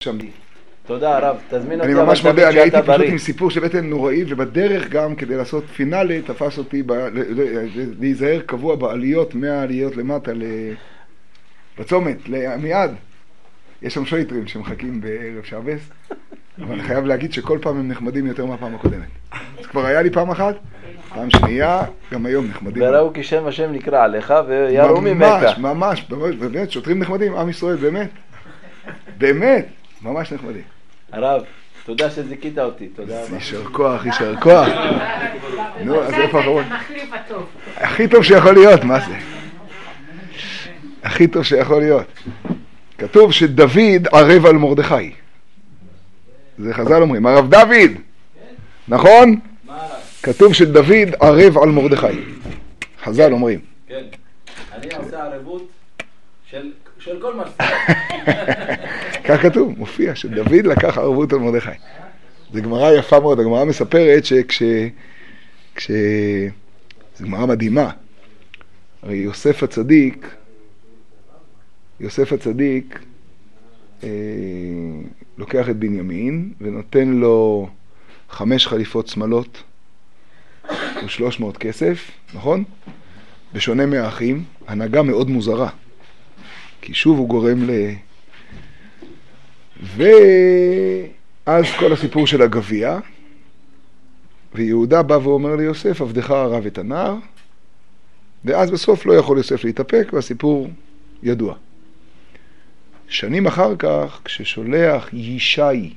שם. תודה הרב, תזמין אותי. אני ממש מודה, אני הייתי פשוט בריא. עם סיפור של בטן נוראי, ובדרך גם כדי לעשות פינאלי תפס אותי להיזהר קבוע בעליות, מהעליות למטה בצומת, מיד. יש שם שויטרים שמחכים בערב שעבס, אבל אני חייב להגיד שכל פעם הם נחמדים יותר מהפעם הקודמת. אז כבר היה לי פעם אחת, פעם שנייה, גם היום נחמדים. וראו כי שם השם נקרא עליך ויראו ממך. ממש, באמת, שוטרים נחמדים, עם ישראל, באמת. באמת, ממש נחמדים. הרב, תודה שזיקית אותי, תודה רבה. יישר כוח, יישר כוח. נו, אז איפה אחרון? המחליף הטוב. הכי טוב שיכול להיות, מה זה? הכי טוב שיכול להיות. כתוב שדוד ערב על מרדכי. זה חז"ל אומרים, הרב דוד, נכון? כתוב שדוד ערב על מרדכי. חז"ל אומרים. כן, אני עושה ערבות של כל מה שאתה. כך כתוב, מופיע שדוד לקח ערבות על מרדכי. זו גמרא יפה מאוד, הגמרא מספרת זו גמרא מדהימה. הרי יוסף הצדיק לוקח את בנימין ונותן לו 5 חליפות שמלות ו300 כסף, נכון? בשונה מהאחים, הנהגה מאוד מוזרה. כי שוב הוא גורם ואז כל הסיפור של הגביע, ויהודה בא ואומר ליוסף, עבדך הרב את הנער, ואז בסוף לא יכול יוסף להתאפק, והסיפור ידוע. שנים אחר כך, כששולח ישי,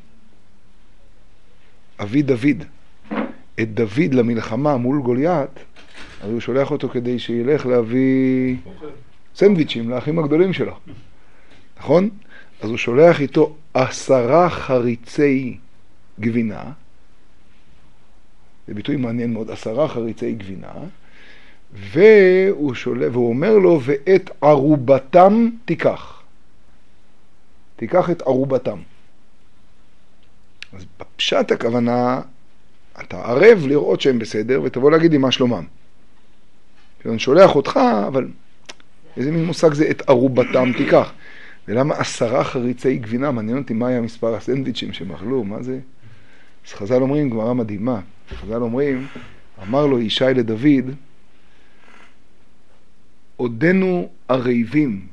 אבי דוד, את דוד למלחמה מול גוליית, אז הוא שולח אותו כדי שילך להביא סנדוויצ'ים לאחים הגדולים שלו. נכון? אז הוא שולח איתו 10 חריצי גבינה, זה ביטוי מעניין מאוד, 10 חריצי גבינה, והוא אומר לו, ואת ערובתם תיקח את ערובתם. אז בפשט הכוונה, אתה ערב לראות שהם בסדר, ותבוא להגיד לי מה שלומם. אני שולח אותך, אבל איזה מין מושג זה את ערובתם תיקח. ולמה 10 חריצי גבינה? מעניין אותי מה היה מספר הסנדוויצ'ים שהם אכלו, מה זה? אז חז"ל אומרים, גמרא מדהימה, חז"ל אומרים, אמר לו ישי לדוד, עודנו ערבים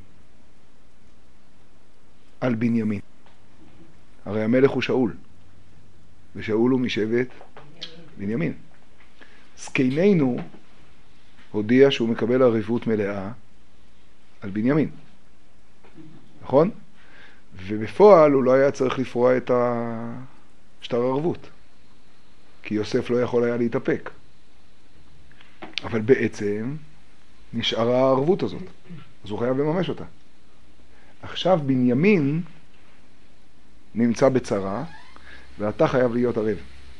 על בנימין. הרי המלך הוא שאול, ושאול הוא משבט בנימין. זקנינו הודיע שהוא מקבל ערבות מלאה על בנימין. נכון? ובפועל הוא לא היה צריך לפרוע את שטר הערבות, כי יוסף לא יכול היה להתאפק. אבל בעצם נשארה הערבות הזאת, אז הוא חייב לממש אותה. עכשיו בנימין נמצא בצרה, ואתה חייב להיות ערב.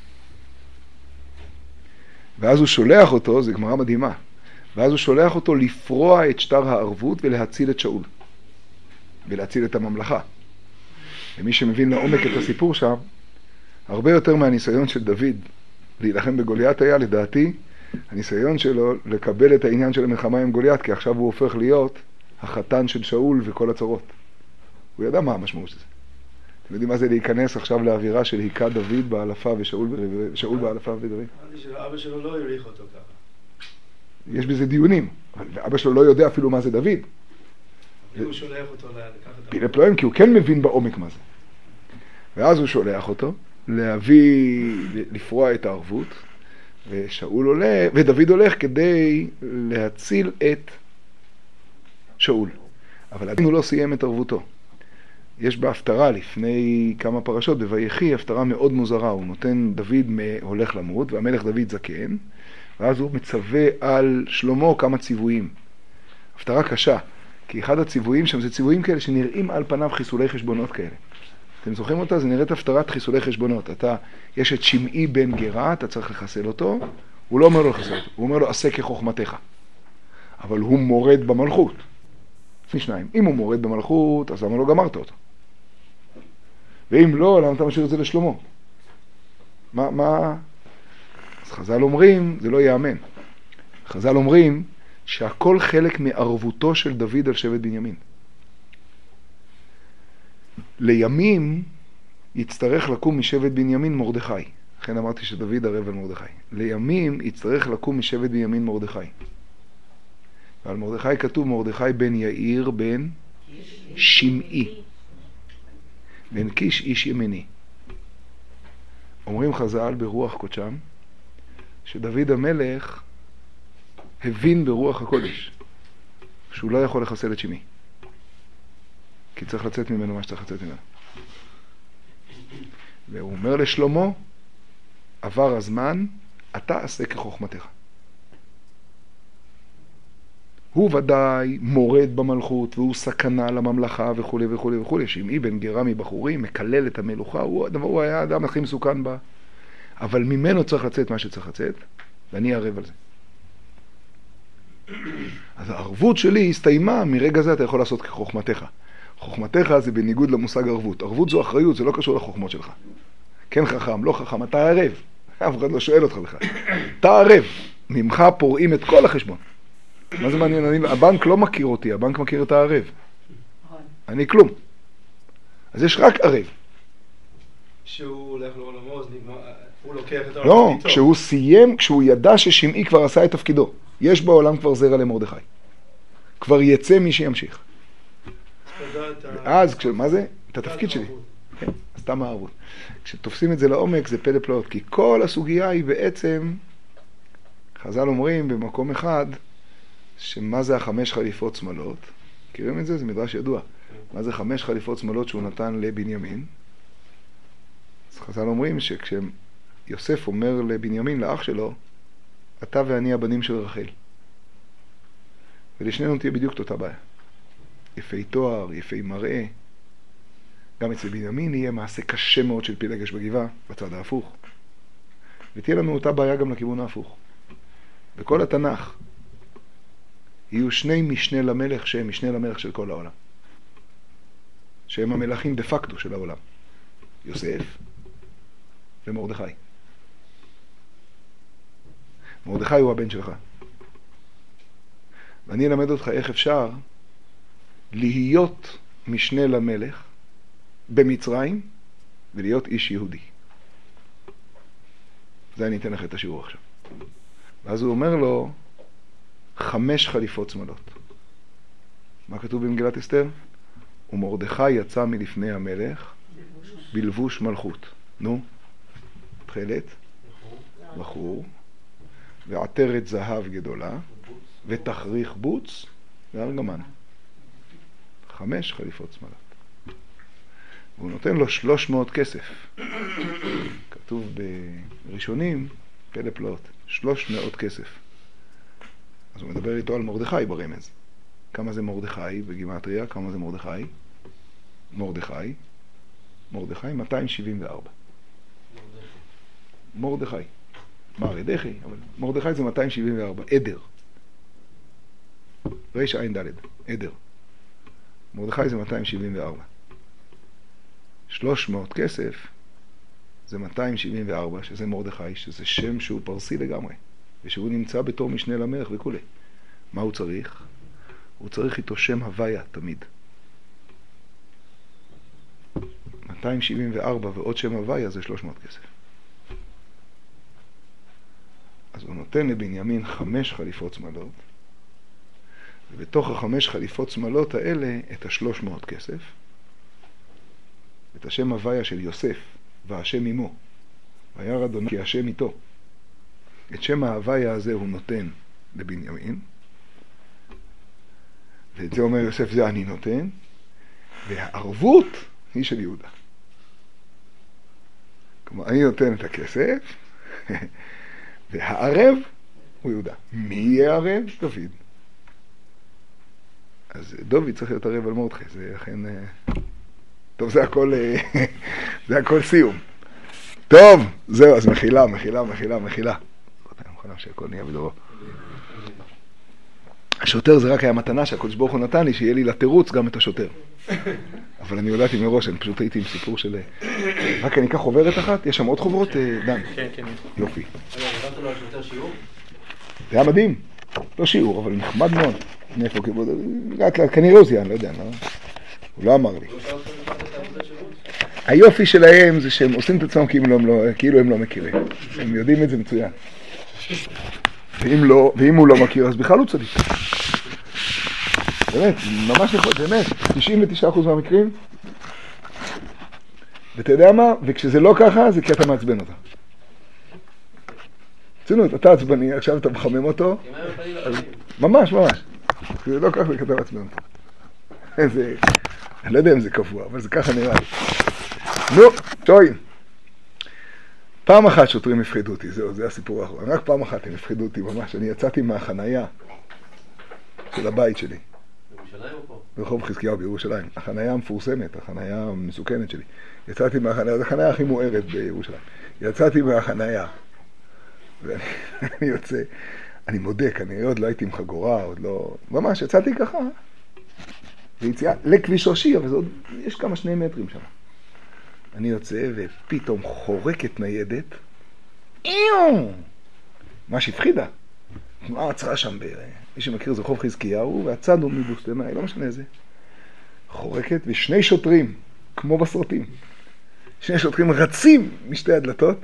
ואז הוא שולח אותו, זה גמרא מדהימה, ואז הוא שולח אותו לפרוע את שטר הערבות ולהציל את שאול. ולהציל את הממלכה. ומי שמבין לעומק את הסיפור שם, הרבה יותר מהניסיון של דוד להילחם בגוליית היה, לדעתי, הניסיון שלו לקבל את העניין של המלחמה עם גוליית, כי עכשיו הוא הופך להיות החתן של שאול וכל הצרות. הוא ידע מה המשמעות של זה. אתם יודעים מה זה להיכנס עכשיו לאווירה של היכה דוד באלפה ושאול באלפה ודברים? אבא שלו לא יריח אותו ככה. יש בזה דיונים, ואבא שלו לא יודע אפילו מה זה דוד. הוא שולח אותו לקחת את פילה פלואים, כי הוא כן מבין בעומק מה זה. ואז הוא שולח אותו לפרוע את הערבות, ודוד הולך כדי להציל את שאול. אבל עדיין הוא לא סיים את ערבותו. יש בהפטרה לפני כמה פרשות, בויחי, הפטרה מאוד מוזרה. הוא נותן, דוד הולך למות, והמלך דוד זקן, ואז הוא מצווה על שלמה כמה ציוויים. הפטרה קשה. כי אחד הציוויים שם זה ציוויים כאלה שנראים על פניו חיסולי חשבונות כאלה. אתם זוכרים אותה? זה נראית הפטרת חיסולי חשבונות. יש את שמעי בן גרה, אתה צריך לחסל אותו, הוא לא אומר לו לחסל אותו, הוא אומר לו עשה כחוכמתך. אבל הוא מורד במלכות. שניים, אם הוא מורד במלכות, אז למה לא גמרת אותו? ואם לא, למה אתה משאיר את זה לשלמה? מה? אז חז"ל אומרים, זה לא יאמן. חז"ל אומרים, שהכל חלק מערבותו של דוד על שבט בנימין. לימים יצטרך לקום משבט בנימין מרדכי. לכן אמרתי שדוד ערב על מרדכי. לימים יצטרך לקום משבט בנימין מרדכי. ועל מרדכי כתוב מרדכי בן יאיר בן שמעי. בן קיש איש ימני. אומרים חז"ל ברוח קודשם שדוד המלך הבין ברוח הקודש שהוא לא יכול לחסל את שמעי. כי צריך לצאת ממנו מה שצריך לצאת ממנו. והוא אומר לשלמה, עבר הזמן, אתה עשה כחוכמתך. הוא ודאי מורד במלכות, והוא סכנה לממלכה וכו' וכו' וכו'. שמעי בן גרה מבחורים, מקלל את המלוכה, הוא היה האדם הכי מסוכן בה. אבל ממנו צריך לצאת מה שצריך לצאת, ואני אערב על זה. אז הערבות שלי הסתיימה, מרגע זה אתה יכול לעשות כחוכמתך. חוכמתך זה בניגוד למושג ערבות. ערבות זו אחריות, זה לא קשור לחוכמות שלך. כן חכם, לא חכם, אתה ערב. אף אחד לא שואל אותך בכלל. אתה ערב. ממך פורעים את כל החשבון. מה זה מעניין? הבנק לא מכיר אותי, הבנק מכיר את הערב. אני כלום. אז יש רק ערב. שהוא הולך לעולמו, אז הוא לוקח את העולם לא, איתו. כשהוא סיים, כשהוא ידע ששמעי כבר עשה את תפקידו. יש בעולם כבר זרע למרדכי. כבר יצא מי שימשיך. ואז, מה זה? את התפקיד שלי. כן, אז תם הערבות. כשתופסים את זה לעומק זה פלא פלאות, כי כל הסוגיה היא בעצם, חז"ל אומרים במקום אחד, שמה זה 5 חליפות שמאלות? מכירים את זה? זה מדרש ידוע. מה זה 5 חליפות שמאלות שהוא נתן לבנימין? אז חז"ל אומרים שכשיוסף אומר לבנימין, לאח שלו, אתה ואני הבנים של רחל. ולשנינו תהיה בדיוק אותה בעיה. יפי תואר, יפי מראה. גם אצל בנימין יהיה מעשה קשה מאוד של פילגש בגבעה, בצד ההפוך. ותהיה לנו אותה בעיה גם לכיוון ההפוך. בכל התנ"ך יהיו 2 משנה למלך שהם משנה למלך של כל העולם. שהם המלכים דה פקטו של העולם. יוסף ומרדכי. מרדכי הוא הבן שלך. ואני אלמד אותך איך אפשר להיות משנה למלך במצרים ולהיות איש יהודי. זה אני אתן לך את השיעור עכשיו. ואז הוא אומר לו 5 חליפות שמאלות. מה כתוב במגילת אסתר? ומרדכי יצא מלפני המלך בלבוש מלכות. נו, תחילת, בחור, ועטרת זהב גדולה, ותחריך בוץ, וארגמן. 5 חליפות שמאלות. והוא נותן לו 300 כסף. כתוב בראשונים, פלא פלאות, 300 כסף. אז הוא מדבר איתו על מרדכי ברמז. כמה זה מרדכי בגימטריה? כמה זה מרדכי? מרדכי 274. מרדכי. מרדכי, אבל מרדכי זה 274. עדר. רש עין ד', עדר. מרדכי זה 274. 300 כסף זה 274, שזה מרדכי, שזה שם שהוא פרסי לגמרי, ושהוא נמצא בתור משנה למלך וכו'. מה הוא צריך? הוא צריך איתו שם הוויה תמיד. 274 ועוד שם הוויה זה 300 כסף. אז הוא נותן לבנימין 5 חליפות שמאלות, ובתוך 5 חליפות שמאלות האלה את 300 כסף, את השם הוויה של יוסף, והשם עמו. וירא אדוני כי השם איתו. את שם ההוויה הזה הוא נותן לבנימין, ואת זה אומר יוסף, זה אני נותן, והערבות היא של יהודה. כלומר, אני נותן את הכסף, והערב הוא יהודה. מי יהיה ערב? דוד. אז דוד צריך להיות ערב על מרדכי, זה אכן... טוב, זה הכל סיום. טוב, זהו, אז מחילה. אני מוכנה שהכל נהיה בדורו. השוטר זה רק היה מתנה שהקדוש ברוך הוא נתן לי, שיהיה לי לתירוץ גם את השוטר. אבל אני יודעתי מראש, אני פשוט הייתי עם סיפור של... רק אני אקח חוברת אחת, יש שם עוד חוברות, דן. כן. יופי. הבנת לו על שוטר שיעור? זה היה מדהים. לא שיעור, אבל נחמד מאוד. מאיפה, כנראה הוא זיין, לא יודע. הוא לא אמר לי. היופי שלהם זה שהם עושים את עצמם כאילו הם לא מכירים. הם יודעים את זה מצוין. ואם הוא לא מכיר, אז בכלל הוא צדיק. באמת, ממש נכון, באמת, 99% מהמקרים. ואתה יודע מה? וכשזה לא ככה, זה כי אתה מעצבן אותה. ציינות, אתה עצבני, עכשיו אתה מחמם אותו. ממש. זה לא ככה, זה כי אתה מעצבן אותו. אני לא יודע אם זה קבוע, אבל זה ככה נראה לי. נו, טועים. פעם אחת שוטרים הפחידו אותי, זהו, זה הסיפור האחרון. רק פעם אחת הם הפחידו אותי ממש. אני יצאתי מהחנייה של הבית שלי. בירושלים או פה? ברחוב חזקיהו בירושלים. החנייה המפורסמת, החנייה המסוכנת שלי. יצאתי מהחנייה, זו החנייה הכי מוארת בירושלים. יצאתי מהחנייה. ואני יוצא, אני מודה, כנראה עוד לא הייתי עם חגורה, עוד לא... ממש, יצאתי ככה. ויציאה לכביש ראשי, אבל יש כמה 2 מטרים שם. אני יוצא ופתאום חורקת ניידת. מה שהפחידה. תנועה עצרה שם, מי שמכיר זה רחוב חזקיהו, והצד הוא מבוסטנאי, לא משנה זה. חורקת ו2 שוטרים, כמו בסרטים. 2 שוטרים רצים משתי הדלתות.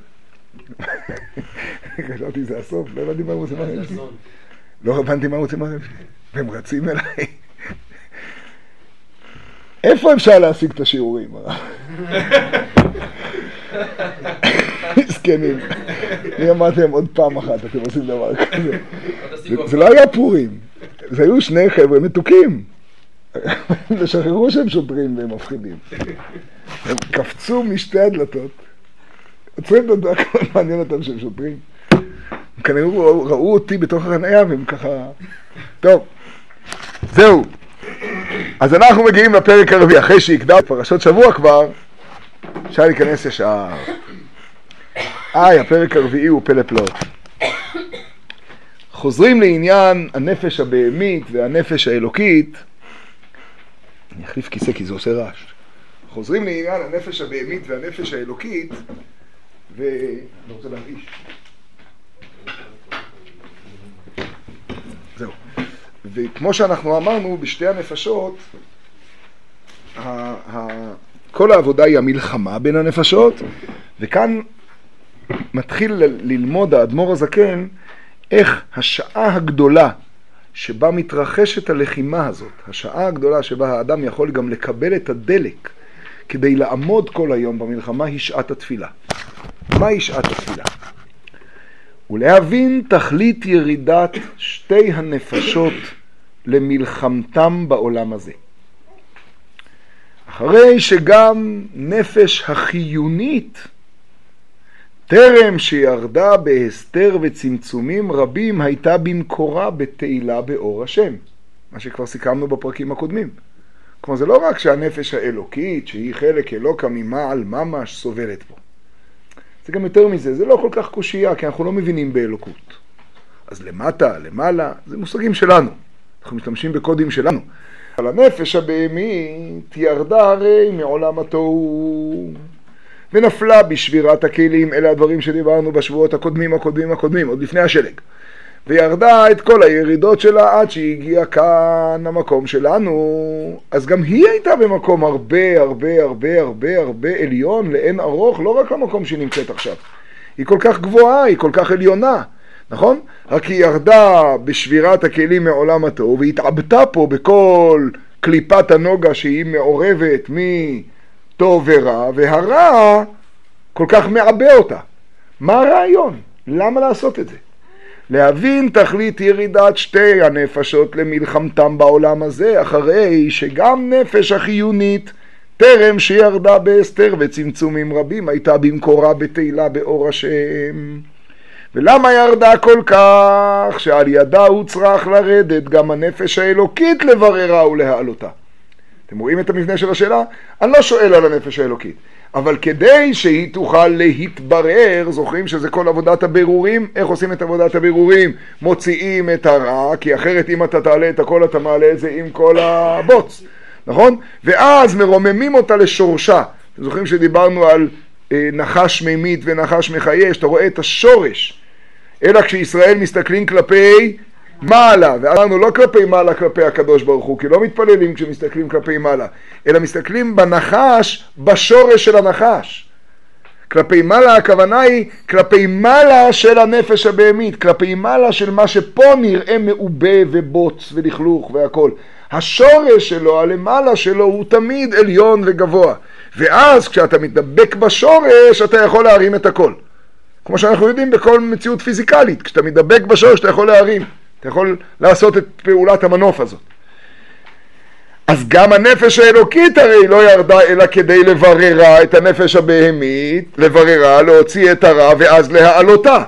חשבתי זה הסוף, לא הבנתי מה הוא רוצה מהם שלי. לא הבנתי מה הוא רוצה מהם שלי. והם רצים אליי. איפה אפשר להשיג את השיעורים? מסכנים. אני אמרתי להם עוד פעם אחת, אתם עושים דבר כזה. זה לא היה פורים. זה היו 2 חבר'ה מתוקים. לשחררו שהם שוטרים והם מפחידים. הם קפצו משתי הדלתות. עוצרים את הדלת, הכל מעניין אותם שהם שוטרים. הם כנראה ראו אותי בתוך החניה והם ככה... טוב, זהו. אז אנחנו מגיעים לפרק הרביעי, אחרי שהקדמנו פרשות שבוע כבר, אפשר להיכנס ישר. הפרק הרביעי הוא פלא פלאות. חוזרים לעניין הנפש הבהמית והנפש האלוקית. אני אחליף כיסא כי זה עושה רעש. חוזרים לעניין הנפש הבהמית והנפש האלוקית, ואני רוצה להרגיש. זהו. וכמו שאנחנו אמרנו, בשתי הנפשות, כל העבודה היא המלחמה בין הנפשות, וכאן מתחיל ללמוד האדמו"ר הזקן איך השעה הגדולה שבה מתרחשת הלחימה הזאת, השעה הגדולה שבה האדם יכול גם לקבל את הדלק כדי לעמוד כל היום במלחמה, היא שעת התפילה. מהי שעת התפילה? ולהבין תכלית ירידת שתי הנפשות למלחמתם בעולם הזה. אחרי שגם נפש החיונית טרם שירדה בהסתר וצמצומים רבים הייתה במקורה בתהילה באור השם, מה שכבר סיכמנו בפרקים הקודמים. כלומר זה לא רק שהנפש האלוקית שהיא חלק אלוקה ממעל ממש סובלת פה, זה גם יותר מזה, זה לא כל כך קושייה כי אנחנו לא מבינים באלוקות. אז למטה, למעלה, זה מושגים שלנו, אנחנו משתמשים בקודים שלנו. אבל הנפש הבהמית ירדה הרי מעולם התוהו ונפלה בשבירת הכלים, אלה הדברים שדיברנו בשבועות הקודמים, עוד לפני השלג. וירדה את כל הירידות שלה עד שהיא הגיעה כאן המקום שלנו, אז גם היא הייתה במקום הרבה עליון, לאין ארוך, לא רק המקום שהיא נמצאת עכשיו. היא כל כך גבוהה, היא כל כך עליונה, נכון? רק היא ירדה בשבירת הכלים מעולם התוהו, והתעבתה פה בכל קליפת הנוגה שהיא מעורבת מטוב ורע, והרע כל כך מעבה אותה. מה הרעיון? למה לעשות את זה? להבין תכלית ירידת שתי הנפשות למלחמתם בעולם הזה, אחרי שגם נפש החיונית טרם שירדה בהסתר וצמצומים רבים הייתה במקורה בתהילה באור השם. ולמה ירדה כל כך? שעל ידה הוא צריך לרדת גם הנפש האלוקית לבררה ולהעלותה. אתם רואים את המבנה של השאלה? אני לא שואל על הנפש האלוקית, אבל כדי שהיא תוכל להתברר, זוכרים שזה כל עבודת הבירורים? איך עושים את עבודת הבירורים? מוציאים את הרע, כי אחרת אם אתה תעלה את הכל אתה מעלה את זה עם כל הבוץ, נכון? ואז מרוממים אותה לשורשה. אתם זוכרים שדיברנו על נחש מימית ונחש מחיה, שאתה רואה את השורש. אלא כשישראל מסתכלים כלפי מעלה, ואמרנו לא כלפי מעלה כלפי הקדוש ברוך הוא, כי לא מתפללים כשמסתכלים כלפי מעלה, אלא מסתכלים בנחש, בשורש של הנחש. כלפי מעלה הכוונה היא כלפי מעלה של הנפש הבהמית, כלפי מעלה של מה שפה נראה מעובה ובוץ ולכלוך והכל. השורש שלו, הלמעלה שלו, הוא תמיד עליון וגבוה. ואז כשאתה מתדבק בשורש, אתה יכול להרים את הכל. כמו שאנחנו יודעים בכל מציאות פיזיקלית, כשאתה מתדבק בשורש אתה יכול להרים, אתה יכול לעשות את פעולת המנוף הזאת. אז גם הנפש האלוקית הרי לא ירדה אלא כדי לבררה את הנפש הבהמית, לבררה, להוציא את הרע ואז להעלותה.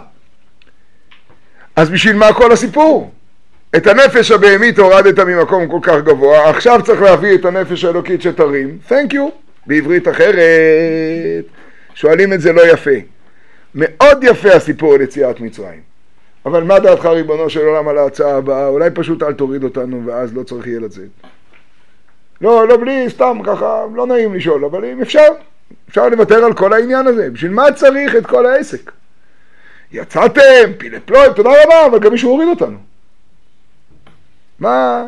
אז בשביל מה כל הסיפור? את הנפש הבהמית הורדת ממקום כל כך גבוה, עכשיו צריך להביא את הנפש האלוקית שתרים, thank you, בעברית אחרת, שואלים את זה לא יפה. מאוד יפה הסיפור על יציאת מצרים. אבל מה דעתך ריבונו של עולם על ההצעה הבאה? אולי פשוט אל תוריד אותנו ואז לא צריך יהיה לצאת. לא בלי, סתם ככה, לא נעים לשאול, אבל אם אפשר לוותר על כל העניין הזה. בשביל מה צריך את כל העסק? יצאתם, פילפלויים, תודה רבה, אבל גם מישהו הוריד אותנו. מה?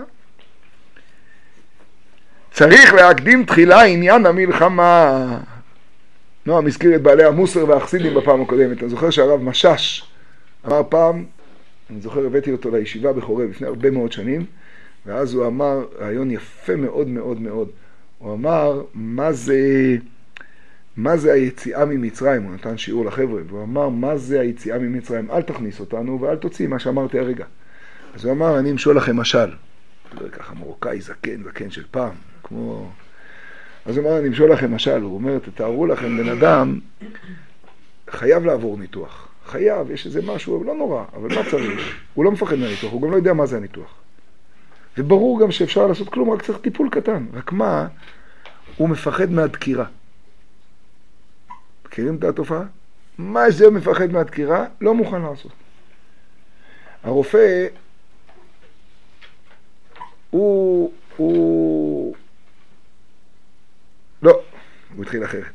צריך להקדים תחילה עניין המלחמה. נועם הזכיר את בעלי המוסר והחסידים בפעם הקודמת. אני זוכר שהרב משש אמר פעם, אני זוכר הבאתי אותו לישיבה בחורב לפני הרבה מאוד שנים, ואז הוא אמר רעיון יפה מאוד מאוד מאוד. הוא אמר מה זה היציאה ממצרים, הוא נתן שיעור לחבר'ה, והוא אמר מה זה היציאה ממצרים, אל תכניס אותנו ואל תוציא מה שאמרתי הרגע. אז הוא אמר אני אמשול לכם משל, ככה מרוקאי זקן של פעם, כמו... אז הוא אומר, אני אמשול לכם משל, הוא אומר, תתארו לכם, בן אדם חייב לעבור ניתוח. חייב, יש איזה משהו, לא נורא, אבל מה צריך? הוא לא מפחד מהניתוח, הוא גם לא יודע מה זה הניתוח. וברור גם שאפשר לעשות כלום, רק צריך טיפול קטן. רק מה? הוא מפחד מהדקירה. מכירים את התופעה? מה זה מפחד מהדקירה? לא מוכן לעשות. הרופא, לא, הוא התחיל אחרת.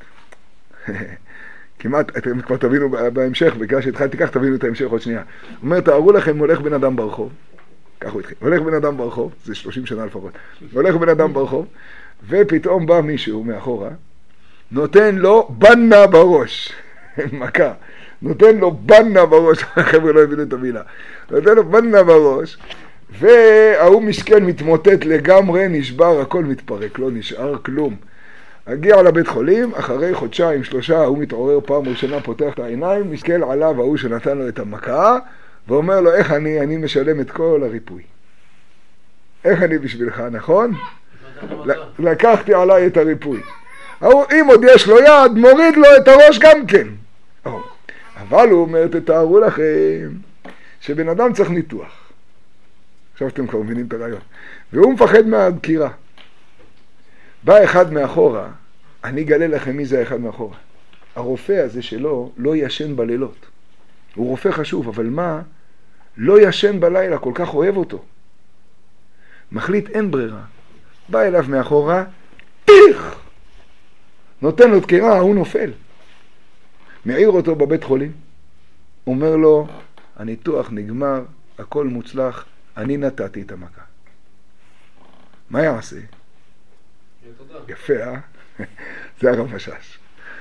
כמעט, אתם כבר תבינו בהמשך, בגלל שהתחלתי כך תבינו את ההמשך עוד שנייה. הוא אומר, תארו לכם, הולך בן אדם ברחוב, כך הוא התחיל, הולך בן אדם ברחוב, זה 30 שנה לפחות, הולך בן אדם ברחוב, ופתאום בא מישהו מאחורה, נותן לו בנה בראש, מכה, נותן לו בנה בראש, החבר'ה לא הבינו את המילה, נותן לו בנה בראש, והוא משכן מתמוטט לגמרי, נשבר, הכל מתפרק, לא נשאר כלום. הגיע לבית חולים, אחרי חודשיים, 3, הוא מתעורר פעם ראשונה, פותח את העיניים, מסתכל עליו, ההוא שנתן לו את המכה, ואומר לו, איך אני משלם את כל הריפוי. איך אני בשבילך, נכון? לקחתי עליי את הריפוי. אם עוד יש לו יד, מוריד לו את הראש גם כן. אבל הוא אומר, תתארו לכם, שבן אדם צריך ניתוח. עכשיו אתם כבר מבינים את הרעיון. והוא מפחד מהדקירה. בא אחד מאחורה, אני אגלה לכם מי זה האחד מאחורה. הרופא הזה שלו לא ישן בלילות. הוא רופא חשוב, אבל מה? לא ישן בלילה, כל כך אוהב אותו. מחליט אין ברירה. בא אליו מאחורה, פיך! נותן לו דקירה, הוא נופל. מעיר אותו בבית חולים. אומר לו, הניתוח נגמר, הכל מוצלח, אני נתתי את המכה. מה יעשה? יפה, זה הרב משש.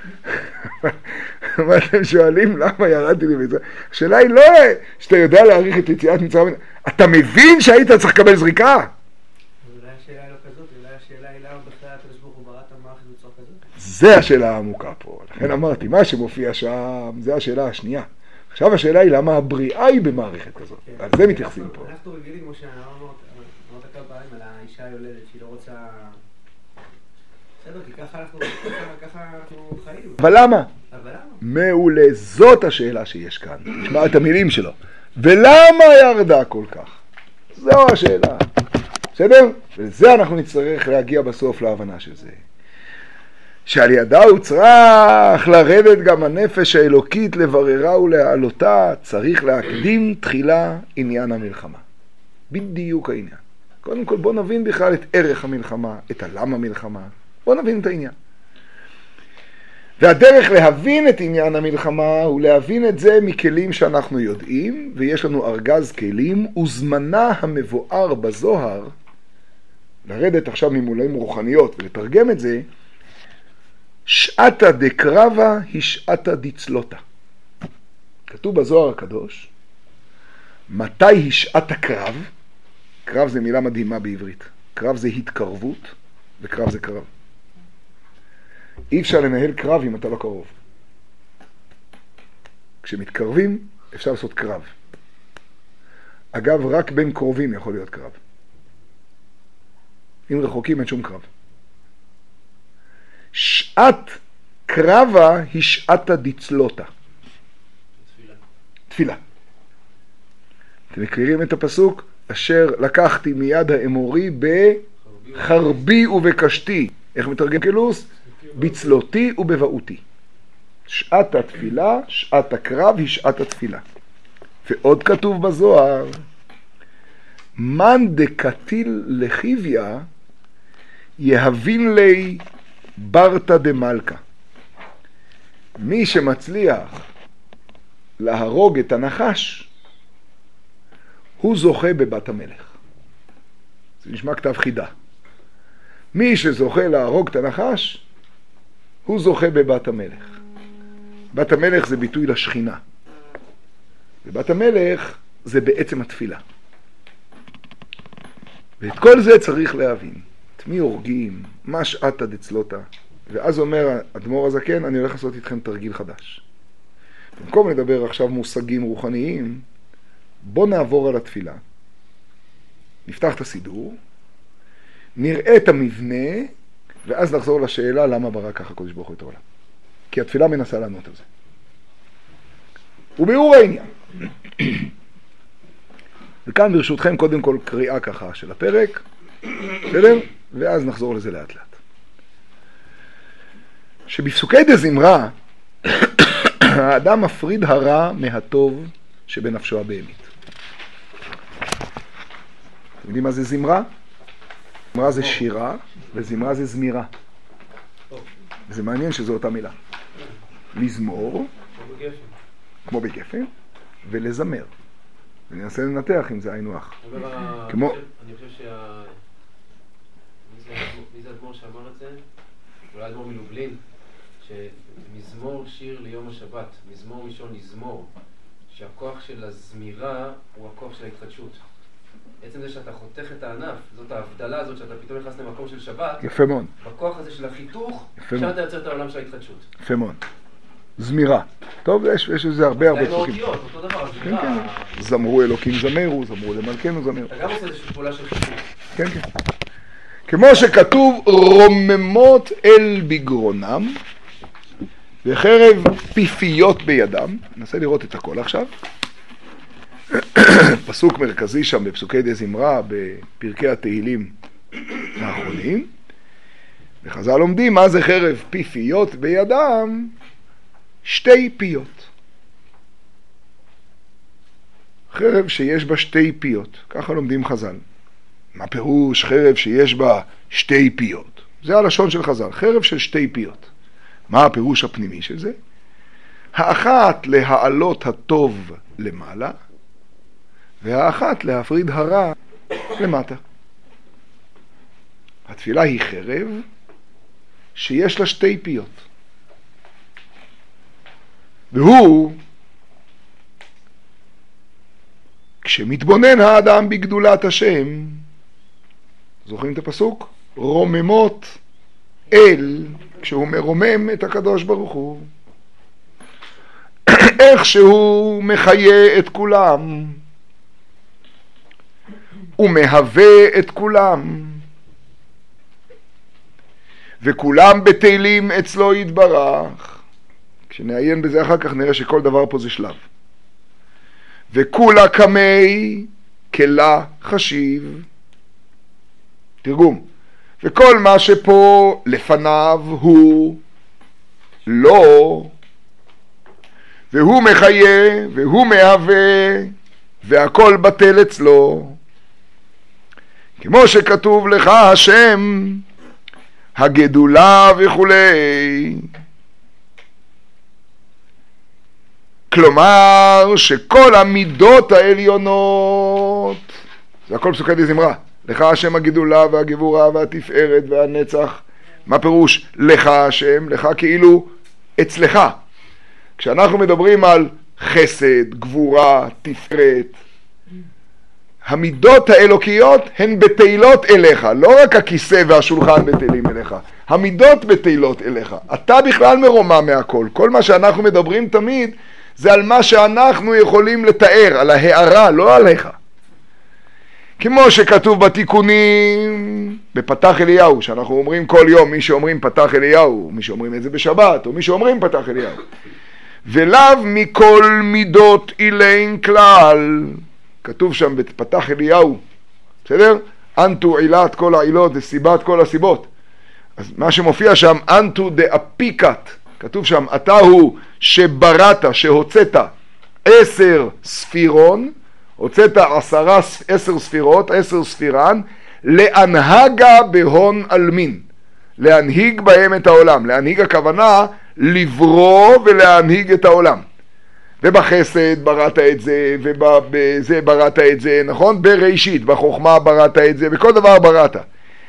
מה אתם שואלים? למה ירדתי לי בזה? השאלה היא לא שאתה יודע להעריך את יציאת מצרים. אתה מבין שהיית צריך לקבל זריקה? אולי השאלה היא לא כזאת, אולי השאלה היא למה בכלל הקדוש ברוך הוא ברא את המערכת בצורה כזאת? זה השאלה העמוקה פה. לכן אמרתי, מה שמופיע שם, זה השאלה השנייה. עכשיו השאלה היא למה הבריאה היא במערכת כזאת. על זה מתייחסים פה. אנחנו רגילים, כמו שאמרת כמה פעמים על האישה היולדת שהיא לא רוצה... בסדר, כי ככה אנחנו חיים. אבל למה? מעולה, זאת השאלה שיש כאן. נשמע את המילים שלו. ולמה ירדה כל כך? זו השאלה. בסדר? ולזה אנחנו נצטרך להגיע בסוף להבנה של זה. שעל ידה הוא צריך לרדת גם הנפש האלוקית לבררה ולהעלותה, צריך להקדים תחילה עניין המלחמה. בדיוק העניין. קודם כל בוא נבין בכלל את ערך המלחמה, את הלמה מלחמה. בוא נבין את העניין. והדרך להבין את עניין המלחמה הוא להבין את זה מכלים שאנחנו יודעים, ויש לנו ארגז כלים, וזמנה המבואר בזוהר, לרדת עכשיו ממולאים רוחניות ולתרגם את זה, שעתה דקרבה היא שעתה דצלותה. כתוב בזוהר הקדוש, מתי היא שעת הקרב? קרב זה מילה מדהימה בעברית. קרב זה התקרבות, וקרב זה קרב. אי אפשר לנהל קרב אם אתה לא קרוב. כשמתקרבים, אפשר לעשות קרב. אגב, רק בין קרובים יכול להיות קרב. אם רחוקים אין שום קרב. שעת קרבה היא שעתה דצלותה. תפילה. אתם מכירים את הפסוק? אשר לקחתי מיד האמורי בחרבי ובקשתי. איך מתרגם קלוס? בצלותי ובבעותי. שעת התפילה, שעת הקרב היא שעת התפילה. ועוד כתוב בזוהר, מן דקטיל לחיביה יהבין לי ברטה דמלכה. מי שמצליח להרוג את הנחש, הוא זוכה בבת המלך. זה נשמע כתב חידה. מי שזוכה להרוג את הנחש, הוא זוכה בבת המלך. בת המלך זה ביטוי לשכינה. ובת המלך זה בעצם התפילה. ואת כל זה צריך להבין. את מי הורגים, מה שעתה דצלותה. ואז אומר אדמו"ר הזקן, אני הולך לעשות איתכם תרגיל חדש. במקום לדבר עכשיו מושגים רוחניים, בוא נעבור על התפילה. נפתח את הסידור, נראה את המבנה, ואז נחזור לשאלה למה ברא ככה הקדוש ברוך הוא את העולם. כי התפילה מנסה לענות על זה. וביאור העניין. וכאן ברשותכם קודם כל קריאה ככה של הפרק, בסדר? ואז נחזור לזה לאט לאט. שבפסוקי דזמרה, האדם מפריד הרע מהטוב שבנפשו הבהמית. אתם יודעים מה זה זמרה? זמרה זה שירה, וזמרה זה זמירה. וזה מעניין שזו אותה מילה. לזמור, כמו בגפן, ולזמר. אני אנסה לנתח אם זה היינו אח. אני חושב מי זה אדמו"ר שאמר את זה? אולי אדמו"ר מלובלין, שמזמור שיר ליום השבת, מזמור ראשון לזמור, שהכוח של הזמירה הוא הכוח של ההתחדשות. עצם זה שאתה חותך את הענף, זאת ההבדלה הזאת שאתה פתאום נכנס למקום של שבת. יפה מאוד. בכוח הזה של החיתוך, שאתה יוצר את העולם של ההתחדשות. יפה מאוד. זמירה. טוב, יש לזה הרבה פסוקים. זה מאותיות, אותו דבר, זמירה. כן. זמרו אלוקים זמרו, זמרו למלכנו זמרו. אתה גם עושה איזושהי פעולה של חיתוך. כן, כן. כמו שכתוב, רוממות אל בגרונם, וחרב פיפיות בידם. ננסה לראות את הכל עכשיו. פסוק מרכזי שם בפסוקי דזמרה, בפרקי התהילים האחרונים. וחז"ל לומדים מה זה חרב פיפיות בידם, שתי פיות. חרב שיש בה שתי פיות, ככה לומדים חז"ל. מה פירוש חרב שיש בה שתי פיות? זה הלשון של חז"ל, חרב של שתי פיות. מה הפירוש הפנימי של זה? האחת להעלות הטוב למעלה, והאחת להפריד הרע למטה. התפילה היא חרב שיש לה שתי פיות. והוא, כשמתבונן האדם בגדולת השם, זוכרים את הפסוק? רוממות אל, כשהוא מרומם את הקדוש ברוך הוא. איך שהוא מחיה את כולם, הוא מהווה את כולם, וכולם בטלים אצלו יתברך. כשנעיין בזה אחר כך נראה שכל דבר פה זה שלב. וכולה קמי כלה חשיב. תרגום. וכל מה שפה לפניו הוא לא, והוא מחיה והוא מהווה, והכל בטל אצלו. כמו שכתוב לך השם הגדולה וכולי. כלומר שכל המידות העליונות, זה הכל פסוקי דזמרה, לך השם הגדולה והגבורה והתפארת והנצח. מה פירוש לך השם? לך כאילו אצלך. כשאנחנו מדברים על חסד, גבורה, תפארת, המידות האלוקיות הן בטלות אליך, לא רק הכיסא והשולחן בטלים אליך, המידות בטלות אליך. אתה בכלל מרומם מהכל. כל מה שאנחנו מדברים תמיד זה על מה שאנחנו יכולים לתאר, על ההערה, לא עליך. כמו שכתוב בתיקונים, בפתח אליהו, שאנחנו אומרים כל יום, מי שאומרים פתח אליהו, מי שאומרים את זה בשבת, או מי שאומרים פתח אליהו. ולאו מכל מידות אילין כלל, כתוב שם בפתח אליהו, בסדר? אנטו עילת כל העילות וסיבת כל הסיבות. אז מה שמופיע שם, אנטו דאפיקת, כתוב שם, אתה הוא שבראת, שהוצאת 10 ספירון, הוצאת 10 ספירות, 10 ספירן, להנהגה בהון אלמין, להנהיג בהם את העולם. להנהיג הכוונה לברוא ולהנהיג את העולם. ובחסד בראת את זה, ובזה בראת את זה, נכון? בראשית, בחוכמה בראת את זה, בכל דבר בראת.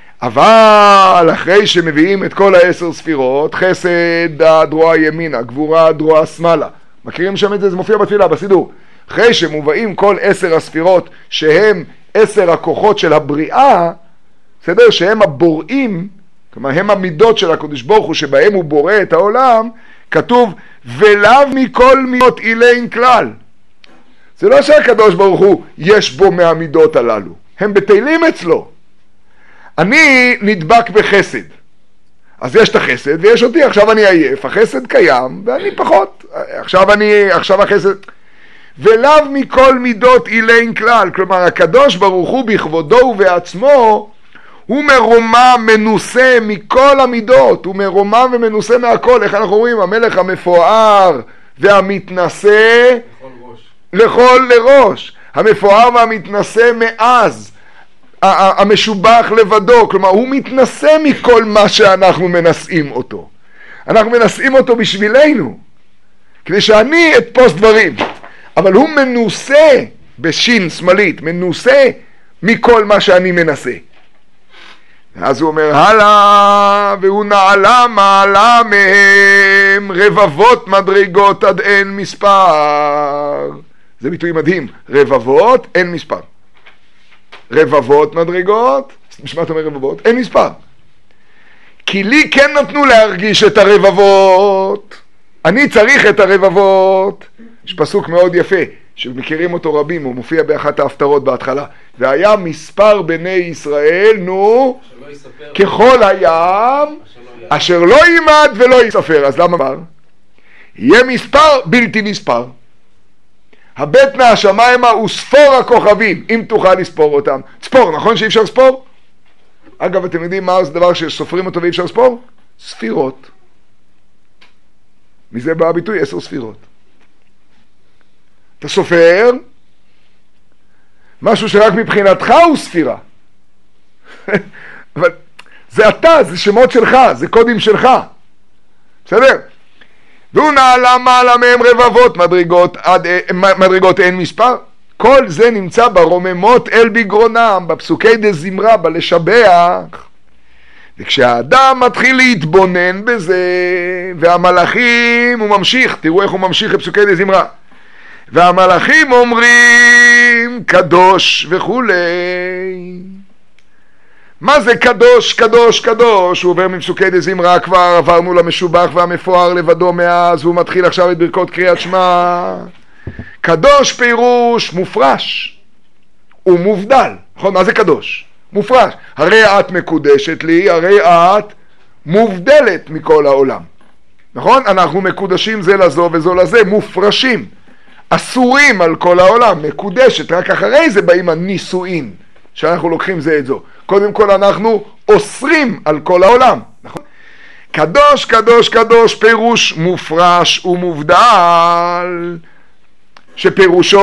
אבל אחרי שמביאים את כל 10 ספירות, חסד הדרועה ימינה, גבורה הדרועה שמאלה, מכירים שם את זה? זה מופיע בתפילה, בסידור. אחרי שמובאים כל 10 הספירות, שהם 10 הכוחות של הבריאה, בסדר? שהם הבוראים, כלומר הם המידות של הקדוש ברוך הוא, שבהם הוא בורא את העולם, כתוב, ולאו מכל מידות אילין כלל. זה לא שהקדוש ברוך הוא יש בו מהמידות הללו, הם בטלים אצלו. אני נדבק בחסד, אז יש את החסד ויש אותי, עכשיו אני עייף, החסד קיים ואני פחות, עכשיו החסד, ולאו מכל מידות אילין כלל. כלומר הקדוש ברוך הוא בכבודו ובעצמו הוא מרומם, מנוסה מכל המידות, הוא מרומם ומנוסה מהכל. איך אנחנו אומרים? המלך המפואר והמתנשא לראש, המפואר והמתנשא מאז, המשובח לבדו. כלומר הוא מתנשא מכל מה שאנחנו מנסים אותו, אנחנו מנסים אותו בשבילנו כדי שאני אתפוס דברים, אבל הוא מנוסה בשין שמאלית, מנוסה מכל מה שאני מנסה. אז הוא אומר הלאה, והוא נעלה מעלה מהם רבבות מדרגות עד אין מספר. זה ביטוי מדהים, רבבות אין מספר. רבבות מדרגות, בשביל מה אתה אומר רבבות? אין מספר. כי לי כן נתנו להרגיש את הרבבות, אני צריך את הרבבות. יש פסוק מאוד יפה שמכירים אותו רבים, הוא מופיע באחת ההפטרות בהתחלה, והיה מספר בני ישראל ככל הים אשר לא יימד ולא יספר. אז למה אמר? יהיה מספר בלתי נספר, הבט מהשמיימה וספור הכוכבים אם תוכל לספור אותם. ספור, נכון שאי אפשר לספור? אגב, אתם יודעים מה זה דבר שסופרים אותו ואי אפשר לספור? ספירות. מזה בא הביטוי 10 ספירות. אתה סופר משהו שרק מבחינתך הוא ספירה. אבל זה אתה, זה שמות שלך, זה קודים שלך. בסדר? והוא נעלה מעלה מהם רבבות מדרגות אין מספר. כל זה נמצא ברוממות אל בגרונם, בפסוקי דזמרה, בלשבח. וכשהאדם מתחיל להתבונן בזה, והמלאכים, הוא ממשיך, תראו איך הוא ממשיך בפסוקי דזמרה. והמלאכים אומרים קדוש וכולי. מה זה קדוש, קדוש, קדוש? הוא עובר מפסוקי דזמרה, כבר עברנו למשובח והמפואר לבדו מאז, והוא מתחיל עכשיו את ברכות קריאת שמע. קדוש פירוש מופרש ומובדל, נכון? מה זה קדוש? מופרש. הרי את מקודשת לי, הרי את מובדלת מכל העולם, נכון? אנחנו מקודשים זה לזו וזו לזה, מופרשים, אסורים על כל העולם, מקודשת, רק אחרי זה באים הנישואין שאנחנו לוקחים זה את זו. קודם כל אנחנו אוסרים על כל העולם, נכון? קדוש, קדוש, קדוש, פירוש מופרש ומובדל,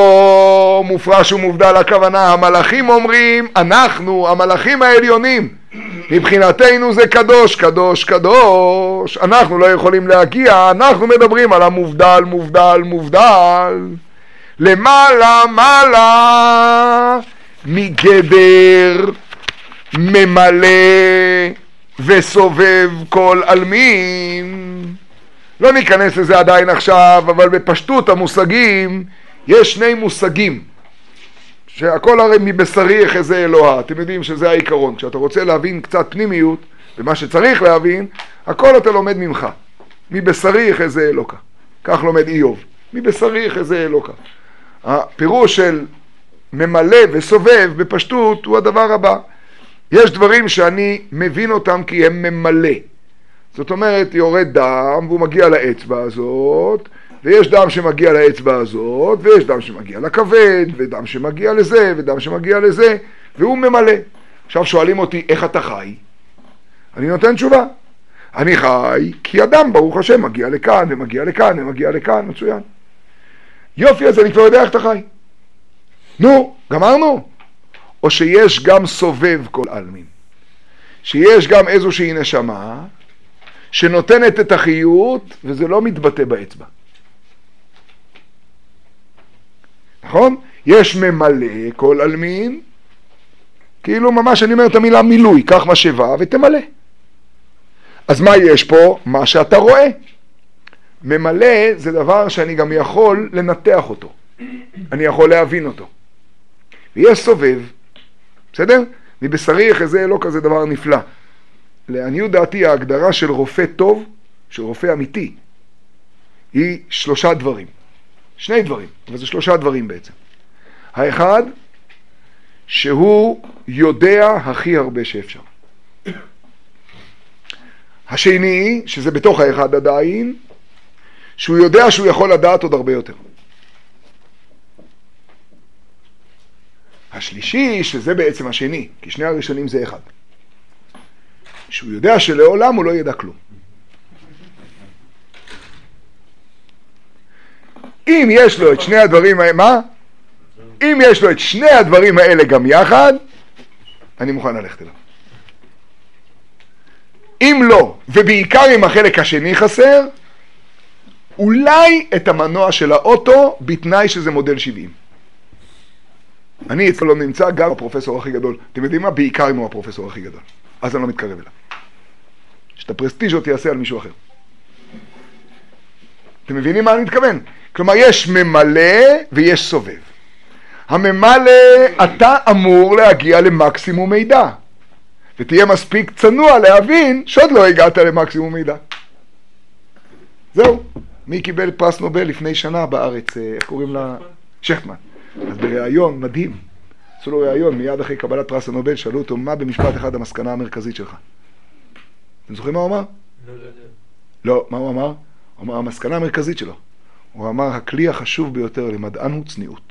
שפירושו מופרש ומובדל, הכוונה המלאכים אומרים, אנחנו, המלאכים העליונים, מבחינתנו זה קדוש, קדוש, קדוש. אנחנו לא יכולים להגיע, אנחנו מדברים על המובדל, מובדל, מובדל. למעלה, מעלה, מגדר, ממלא וסובב כל עלמין. לא ניכנס לזה עדיין עכשיו, אבל בפשטות המושגים, יש שני מושגים. שהכל הרי מבשרי יחזה אלוה, אתם יודעים שזה העיקרון. כשאתה רוצה להבין קצת פנימיות, ומה שצריך להבין, הכל אתה לומד ממך. מבשרי יחזה אלוקה. כך לומד איוב. מבשרי יחזה אלוקה. הפירוש של ממלא וסובב בפשטות הוא הדבר הבא. יש דברים שאני מבין אותם כי הם ממלא. זאת אומרת, יורד דם והוא מגיע לאצבע הזאת, ויש דם שמגיע לאצבע הזאת, ויש דם שמגיע לכבד, ודם שמגיע לזה, ודם שמגיע לזה, והוא ממלא. עכשיו שואלים אותי, איך אתה חי? אני נותן תשובה. אני חי כי הדם, ברוך השם, מגיע לכאן, ומגיע לכאן, ומגיע לכאן, מצוין. יופי, אז אני כבר יודע איך אתה חי. נו, גמרנו? או שיש גם סובב כל עלמין. שיש גם איזושהי נשמה, שנותנת את החיות, וזה לא מתבטא באצבע. נכון? יש ממלא כל עלמין, כאילו ממש אני אומר את המילה מילוי, קח משאבה ותמלא. אז מה יש פה? מה שאתה רואה. ממלא זה דבר שאני גם יכול לנתח אותו. אני יכול להבין אותו. ויש סובב, בסדר? מבשרי יחזה אלוקה זה דבר נפלא. לעניות דעתי ההגדרה של רופא טוב, של רופא אמיתי, היא 3 דברים. 2 דברים, אבל זה 3 דברים בעצם. האחד, שהוא יודע הכי הרבה שאפשר. השני, שזה בתוך האחד עדיין, שהוא יודע שהוא יכול לדעת עוד הרבה יותר. השלישי, שזה בעצם השני, כי 2 הראשונים זה אחד. שהוא יודע שלעולם הוא לא ידע כלום. אם יש לו את 2 הדברים האלה, מה? אם יש לו את 2 הדברים האלה גם יחד, אני מוכן ללכת אליו. אם לא, ובעיקר אם החלק השני חסר, אולי את המנוע של האוטו בתנאי שזה מודל 70. אני אצלו לא נמצא גם הפרופסור הכי גדול. אתם יודעים מה? בעיקר אם הוא הפרופסור הכי גדול. אז אני לא מתקרב אליו. שאת הפרסטיג'ות יעשה על מישהו אחר. אתם מבינים מה אני מתכוון? כלומר, יש ממלא ויש סובב. הממלא, אתה אמור להגיע למקסימום מידע. ותהיה מספיק צנוע להבין שעוד לא הגעת למקסימום מידע. זהו. מי קיבל פרס נובל לפני שנה בארץ? איך קוראים לה? שכטמן. אז בראיון מדהים. עשו לו ראיון מיד אחרי קבלת פרס הנובל, שאלו אותו מה במשפט אחד המסקנה המרכזית שלך. אתם זוכרים מה הוא אמר? לא, מה הוא אמר? הוא אמר המסקנה המרכזית שלו. הוא אמר הכלי החשוב ביותר למדען הוא צניעות.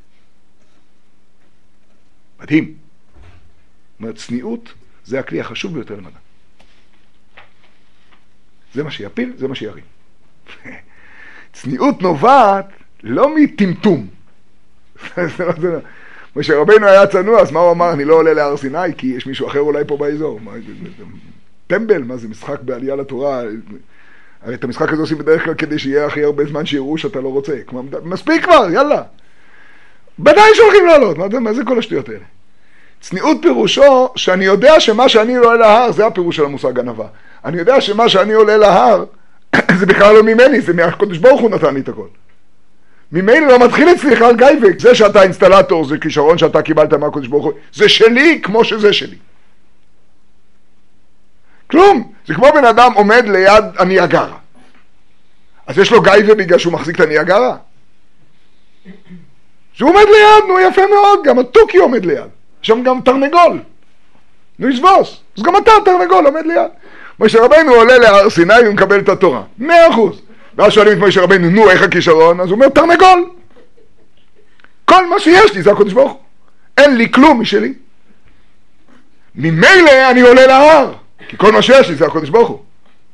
מדהים. זאת אומרת, צניעות זה הכלי החשוב ביותר למדע. זה מה שיפיל, זה מה שירים. צניעות נובעת לא מטמטום. משה רבינו היה צנוע, אז מה הוא אמר? אני לא עולה להר סיני, כי יש מישהו אחר אולי פה באזור. טמבל, מה זה משחק בעלייה לתורה? הרי את המשחק הזה עושים בדרך כלל כדי שיהיה הכי הרבה זמן שיראו שאתה לא רוצה. מספיק כבר, יאללה. בוודאי שהולכים לעלות, מה זה כל השטויות האלה? צניעות פירושו שאני יודע שמה שאני עולה להר, זה הפירוש של המושג ענווה. אני יודע שמה שאני עולה להר, זה בכלל לא ממני, זה מהקדוש ברוך הוא נתן לי את הכל. ממילא לא מתחיל אצלי בכלל גייבק. זה שאתה אינסטלטור, זה כישרון שאתה קיבלת מהקדוש ברוך הוא. זה שלי כמו שזה שלי. כלום. זה כמו בן אדם עומד ליד הניאגרה. אז יש לו גייבק בגלל שהוא מחזיק את הניאגרה? שהוא עומד ליד, נו יפה מאוד, גם התוכי עומד ליד. שם גם תרנגול. נו יסבוס. אז גם אתה תרנגול עומד ליד. משה רבינו עולה להר סיני ומקבל את התורה. 100%. ואז שואלים את משה רבינו, נו איך הכישרון? אז הוא אומר, תרנגול. כל מה שיש לי זה הקדוש ברוך הוא. אין לי כלום משלי. ממילא אני עולה להר. כי כל מה שיש לי זה הקדוש ברוך הוא.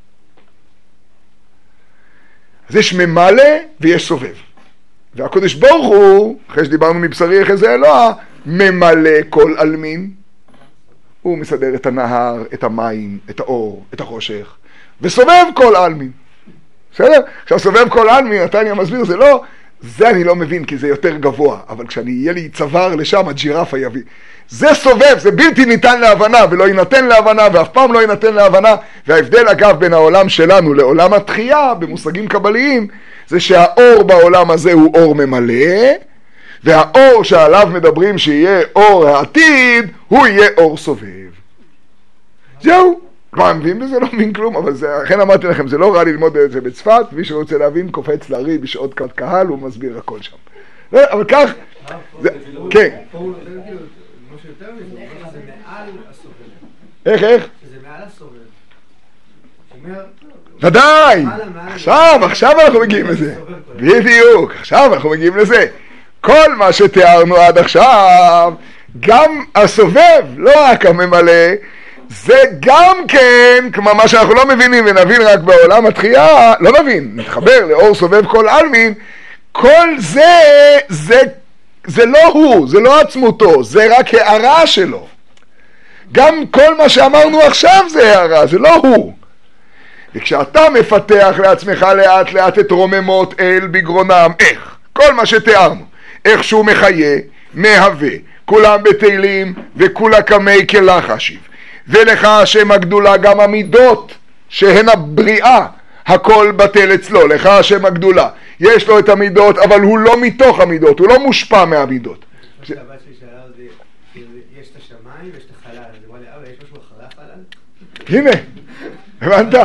אז יש ממלא ויש סובב. והקדוש ברוך הוא, אחרי שדיברנו מבשרי יחזה אלוה, ממלא כל עלמין, הוא מסדר את הנהר, את המים, את האור, את החושך, וסובב כל עלמין. בסדר? עכשיו סובב כל עלמין, נתניה מסביר, זה לא, זה אני לא מבין כי זה יותר גבוה, אבל כשאני יהיה לי צוואר לשם, הג'ירפה יביא. זה סובב, זה בלתי ניתן להבנה, ולא יינתן להבנה, ואף פעם לא יינתן להבנה. וההבדל אגב בין העולם שלנו לעולם התחייה, במושגים קבליים, זה שהאור בעולם הזה הוא אור ממלא, והאור שעליו מדברים שיהיה אור העתיד, הוא יהיה אור סובב. זהו. כבר מבין בזה? לא מבין כלום, אבל זה, לכן אמרתי לכם, זה לא רע ללמוד את זה בצפת, מי שרוצה להבין קופץ להרי בשעות קהל, הוא מסביר הכל שם. אבל כך, כן. פה הוא נותן כאילו, מה שיותר מזה, זה מעל הסובב. איך? זה מעל הסובב. אומר... ודאי! עכשיו אנחנו מגיעים לזה. בדיוק, עכשיו אנחנו מגיעים לזה. כל מה שתיארנו עד עכשיו, גם הסובב, לא רק הממלא, זה גם כן, כמו מה שאנחנו לא מבינים ונבין רק בעולם התחייה, לא מבין, נתחבר לאור סובב כל עלמין, כל זה לא הוא, זה לא עצמותו, זה רק הערה שלו. גם כל מה שאמרנו עכשיו זה הערה, זה לא הוא. וכשאתה מפתח לעצמך לאט לאט את רוממות אל בגרונם, איך? כל מה שתיארנו, איך שהוא מחיה, מהווה, כולם בתהילים וכולה קמי כלך אשיב. ולך השם הגדולה גם המידות שהן הבריאה, הכל בטל אצלו, לך השם הגדולה. יש לו את המידות, אבל הוא לא מתוך המידות, הוא לא מושפע מהמידות. הבת שלי שאלה אותי, יש את השמיים ויש את החלל, אז היא אמרה לי, אבא, יש משהו אחרי החלל? הנה, הבנת?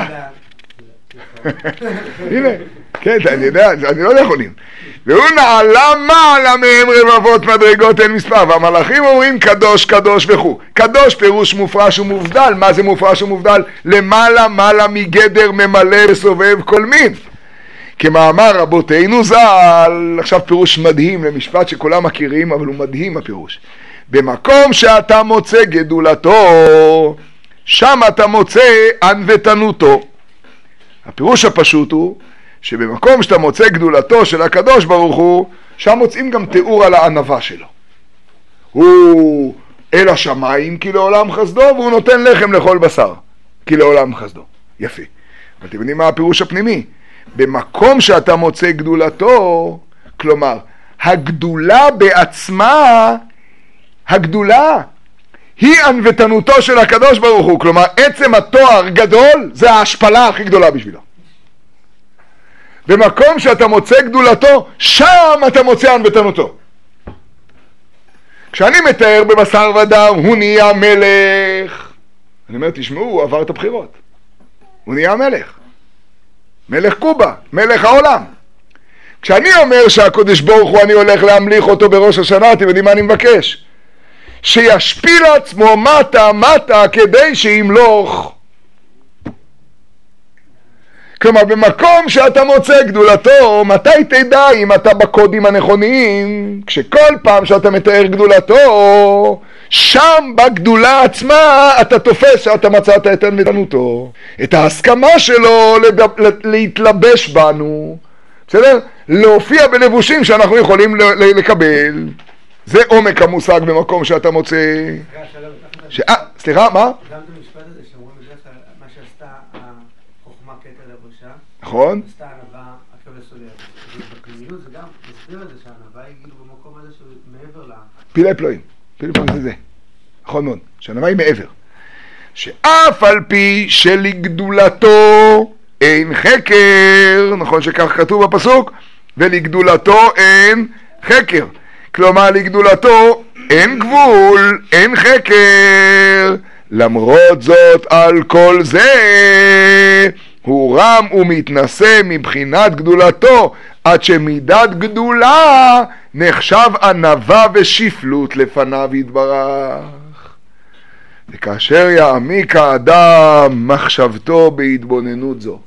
הנה, כן, אני יודע, אני לא יכולים. והוא נעלה מעלה מהם רבבות מדרגות אין מספר, והמלאכים אומרים קדוש קדוש וכו'. קדוש פירוש מופרש ומובדל. מה זה מופרש ומובדל? למעלה מעלה מגדר ממלא וסובב כל מין. כמאמר רבותינו ז"ל, עכשיו פירוש מדהים למשפט שכולם מכירים, אבל הוא מדהים הפירוש. במקום שאתה מוצא גדולתו, שם אתה מוצא ענוותנותו. הפירוש הפשוט הוא שבמקום שאתה מוצא גדולתו של הקדוש ברוך הוא, שם מוצאים גם תיאור על הענווה שלו. הוא אל השמיים כי לעולם חסדו, והוא נותן לחם לכל בשר כי לעולם חסדו. יפה. אבל אתם יודעים מה הפירוש הפנימי? במקום שאתה מוצא גדולתו, כלומר, הגדולה בעצמה, הגדולה היא ענוותנותו של הקדוש ברוך הוא. כלומר, עצם התואר גדול זה ההשפלה הכי גדולה בשבילו. במקום שאתה מוצא גדולתו, שם אתה מוצא ענוותנותו. כשאני מתאר בבשר ודם, הוא נהיה מלך. אני אומר, תשמעו, הוא עבר את הבחירות. הוא נהיה מלך. מלך קובה, מלך העולם. כשאני אומר שהקדוש ברוך הוא, אני הולך להמליך אותו בראש השנה, אתם יודעים מה אני מבקש? שישפיל עצמו מטה כדי שימלוך. כלומר, במקום שאתה מוצא גדולתו, מתי תדע אם אתה בקודים הנכונים? כשכל פעם שאתה מתאר גדולתו, שם בגדולה עצמה אתה תופס שאתה מצאת את ענוותנותו, את ההסכמה שלו להתלבש בנו, בסדר? להופיע בלבושים שאנחנו יכולים לקבל. זה עומק המושג במקום שאתה מוצא. סליחה, מה? גם במשפט הזה שאומרים בדרך כלל מה שעשתה החוכמה כתר לבושה, נכון? עשתה ענווה הכל לסולר. בפנימיות זה גם מסביר את זה שהענווה היא כאילו במקום הזה שמעבר לה. פילי פלואים זה זה. נכון מאוד, שהענווה היא מעבר. שאף על פי שלגדולתו אין חקר, נכון שכך כתוב בפסוק, ולגדולתו אין חקר. כלומר, לגדולתו אין גבול, אין חקר. למרות זאת, על כל זה, הוא רם ומתנשא מבחינת גדולתו, עד שמידת גדולה נחשב ענווה ושפלות לפניו יתברך. וכאשר יעמיק האדם מחשבתו בהתבוננות זו.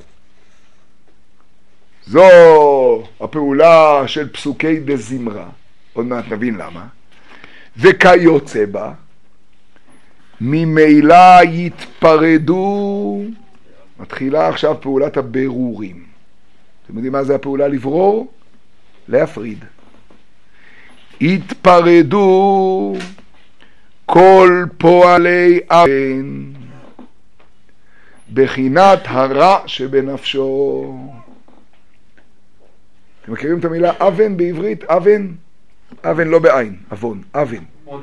זו הפעולה של פסוקי דזמרה. עוד מעט נבין למה. וכיוצא בה, ממילא יתפרדו, מתחילה עכשיו פעולת הבירורים. אתם יודעים מה זה הפעולה לברור? להפריד. יתפרדו כל פועלי אבן, בחינת הרע שבנפשו. אתם מכירים את המילה אבן בעברית? אבן? אבן לא בעין, אבון, אבן.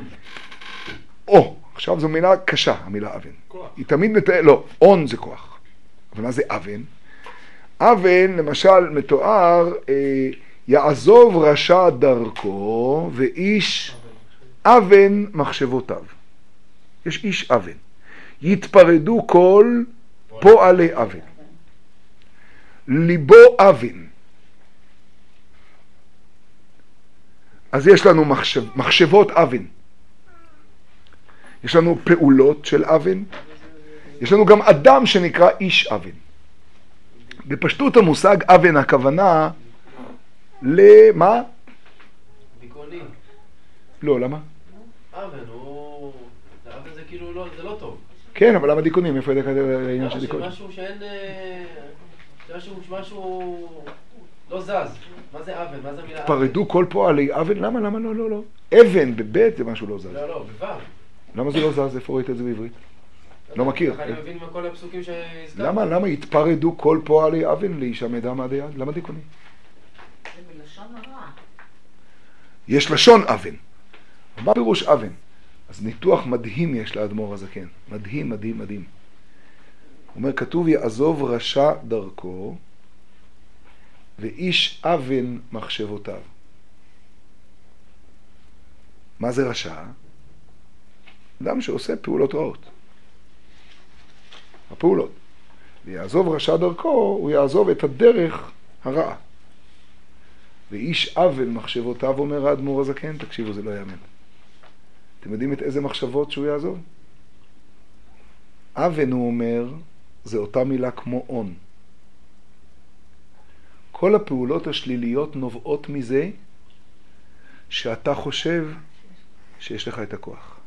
עכשיו זו מילה קשה, המילה אבן. היא תמיד לא, און זה כוח. אבל מה זה אבן? אבן, למשל, מתואר, יעזוב רשע דרכו ואיש אבן מחשבותיו. יש איש אבן. יתפרדו כל פועלי אבן. ליבו אבן. אז יש לנו מחשבות אבן. יש לנו פעולות של אבן. יש לנו גם אדם שנקרא איש אבן. בפשטות המושג אבן הכוונה למה? דיכאוני. לא, למה? אבן זה כאילו לא, זה לא טוב. כן, אבל למה דיכאונים? איפה ידע העניין של דיכאונים? משהו שאין... משהו לא זז. מה זה אבן? מה זה מילה אבן? פרדו כל פועלי אבן? למה? לא. אבן בבית זה משהו לא זז. לא, בבב. למה זה לא זז? איפה ראית את זה בעברית? לא מכיר. אני מבין מכל הפסוקים שהזכרת. למה יתפרדו כל פועלי אבן להישמע דמה דיד? למה דיכאונים? זה בלשון הרע. יש לשון אבן. מה פירוש אבן? אז ניתוח מדהים יש לאדמו"ר הזקן. מדהים. הוא אומר, כתוב יעזוב רשע דרכו ואיש אבן מחשבותיו. מה זה רשע? אדם שעושה פעולות רעות. הפעולות. ויעזוב רשע דרכו, הוא יעזוב את הדרך הרעה. ואיש אבן מחשבותיו, אומר האדמו"ר הזקן, תקשיבו, זה לא יאמן. אתם יודעים את איזה מחשבות שהוא יעזוב? אבן, הוא אומר, זה אותה מילה כמו און. כל הפעולות השליליות נובעות מזה שאתה חושב שיש לך את הכוח.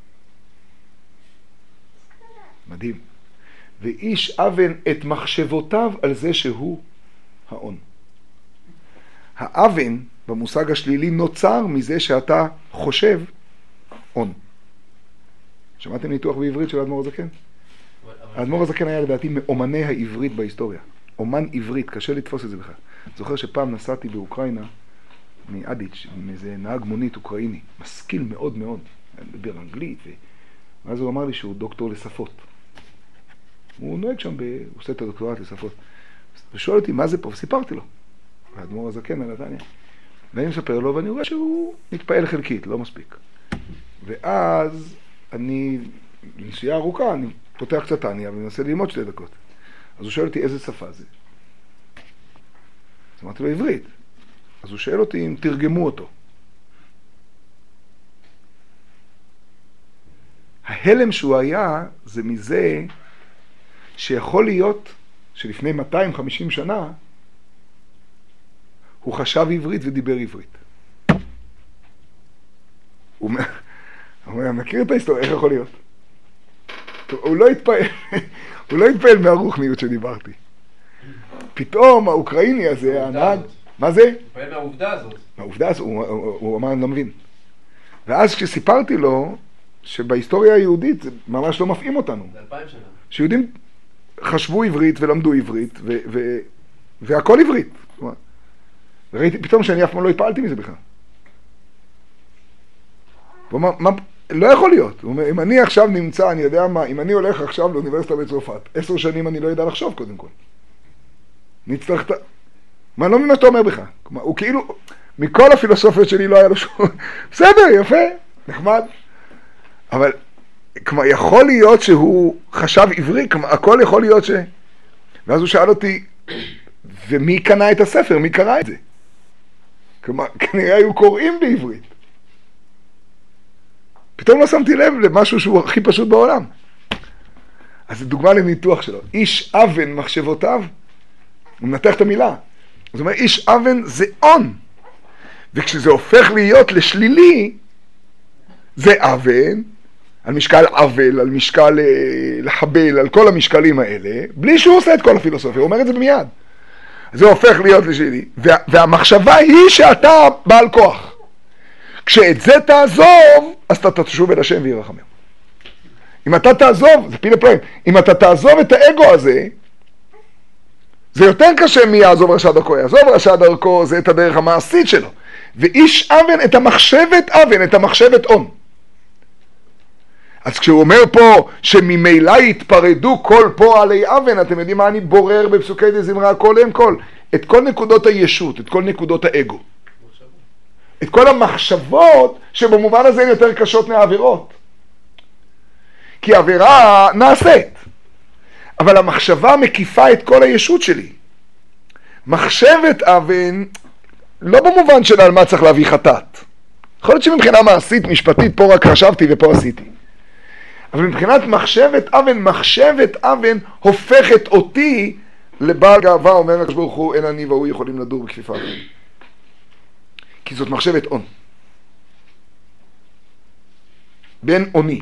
מדהים. ואיש אבן את מחשבותיו על זה שהוא האון. האבן במושג השלילי נוצר מזה שאתה חושב און. שמעתם ניתוח בעברית של האדמו"ר הזקן? האדמו"ר הזקן היה לדעתי מאומני העברית בהיסטוריה. אומן עברית, קשה לתפוס את זה בכלל. זוכר שפעם נסעתי באוקראינה מאדיץ' עם איזה נהג מונית אוקראיני, משכיל מאוד מאוד, מדבר אנגלית, ואז הוא אמר לי שהוא דוקטור לשפות. הוא נוהג שם, הוא עושה את הדוקטורט לשפות. ושואל אותי מה זה פה, וסיפרתי לו. האדמו"ר הזקן על התניא. ואני מספר לו, ואני רואה שהוא מתפעל חלקית, לא מספיק. ואז אני, בנסיעה ארוכה, אני פותח קצת תניא ומנסה ללמוד 2 דקות. אז הוא שואל אותי איזה שפה זה. אז אמרתי לו עברית. אז הוא שואל אותי אם תרגמו אותו. ההלם שהוא היה זה מזה שיכול להיות שלפני 250 שנה הוא חשב עברית ודיבר עברית. הוא אומר, מכיר את ההיסטוריה, איך יכול להיות? הוא לא התפעל מהרוחניות שדיברתי. פתאום האוקראיני הזה, הנהג, מה זה? התפעל מהעובדה הזאת. מהעובדה הזאת, הוא אמר, אני לא מבין. ואז כשסיפרתי לו שבהיסטוריה היהודית זה ממש לא מפעים אותנו. זה 2000 שנה. שיהודים חשבו עברית ולמדו עברית, והכל עברית. וראיתי פתאום שאני אף פעם לא התפעלתי מזה בכלל. הוא אמר, לא יכול להיות. הוא אומר, אם אני עכשיו נמצא, אני יודע מה, אם אני הולך עכשיו לאוניברסיטה בצרפת, 10 שנים אני לא יודע לחשוב קודם כל. נצטרך את... מה, אני לא מבין מה שאתה אומר בכלל. הוא כאילו, מכל הפילוסופיות שלי לא היה לו שום... בסדר, יפה, נחמד. אבל, כלומר, יכול להיות שהוא חשב עברי, כלומר, הכל יכול להיות ש... ואז הוא שאל אותי, ומי קנה את הספר? מי קרא את זה? כלומר, כנראה היו קוראים בעברית. פתאום לא שמתי לב למשהו שהוא הכי פשוט בעולם. אז זו דוגמה לניתוח שלו. איש אבן מחשבותיו, הוא מנתח את המילה. זאת אומרת, איש אבן זה און. וכשזה הופך להיות לשלילי, זה אבן, על משקל עוול, על משקל לחבל, על כל המשקלים האלה, בלי שהוא עושה את כל הפילוסופיה, הוא אומר את זה במיד. זה הופך להיות לשלילי, והמחשבה היא שאתה בעל כוח. כשאת זה תעזוב, אז אתה תשוב אל השם וירחמם. אם אתה תעזוב, זה פיל הפלאים, אם אתה תעזוב את האגו הזה, זה יותר קשה מי יעזוב רשע דרכו. יעזוב רשע דרכו, זה את הדרך המעשית שלו. ואיש אבן את המחשבת אבן, את המחשבת און. אז כשהוא אומר פה שממילא יתפרדו כל פועלי אבן, אתם יודעים מה אני בורר בפסוקי דזמרה כל הם כל? את כל נקודות הישות, את כל נקודות האגו. את כל המחשבות שבמובן הזה הן יותר קשות מהעבירות. כי העבירה נעשית. אבל המחשבה מקיפה את כל הישות שלי. מחשבת אבן, לא במובן של על מה צריך להביא חטאת. יכול להיות שמבחינה מעשית, משפטית, פה רק חשבתי ופה עשיתי. אבל מבחינת מחשבת אבן הופכת אותי לבעל גאווה, אומר הקדוש ברוך הוא, אין אני והוא יכולים לדור בכפיפה אחת. כי זאת מחשבת און. בן אוני.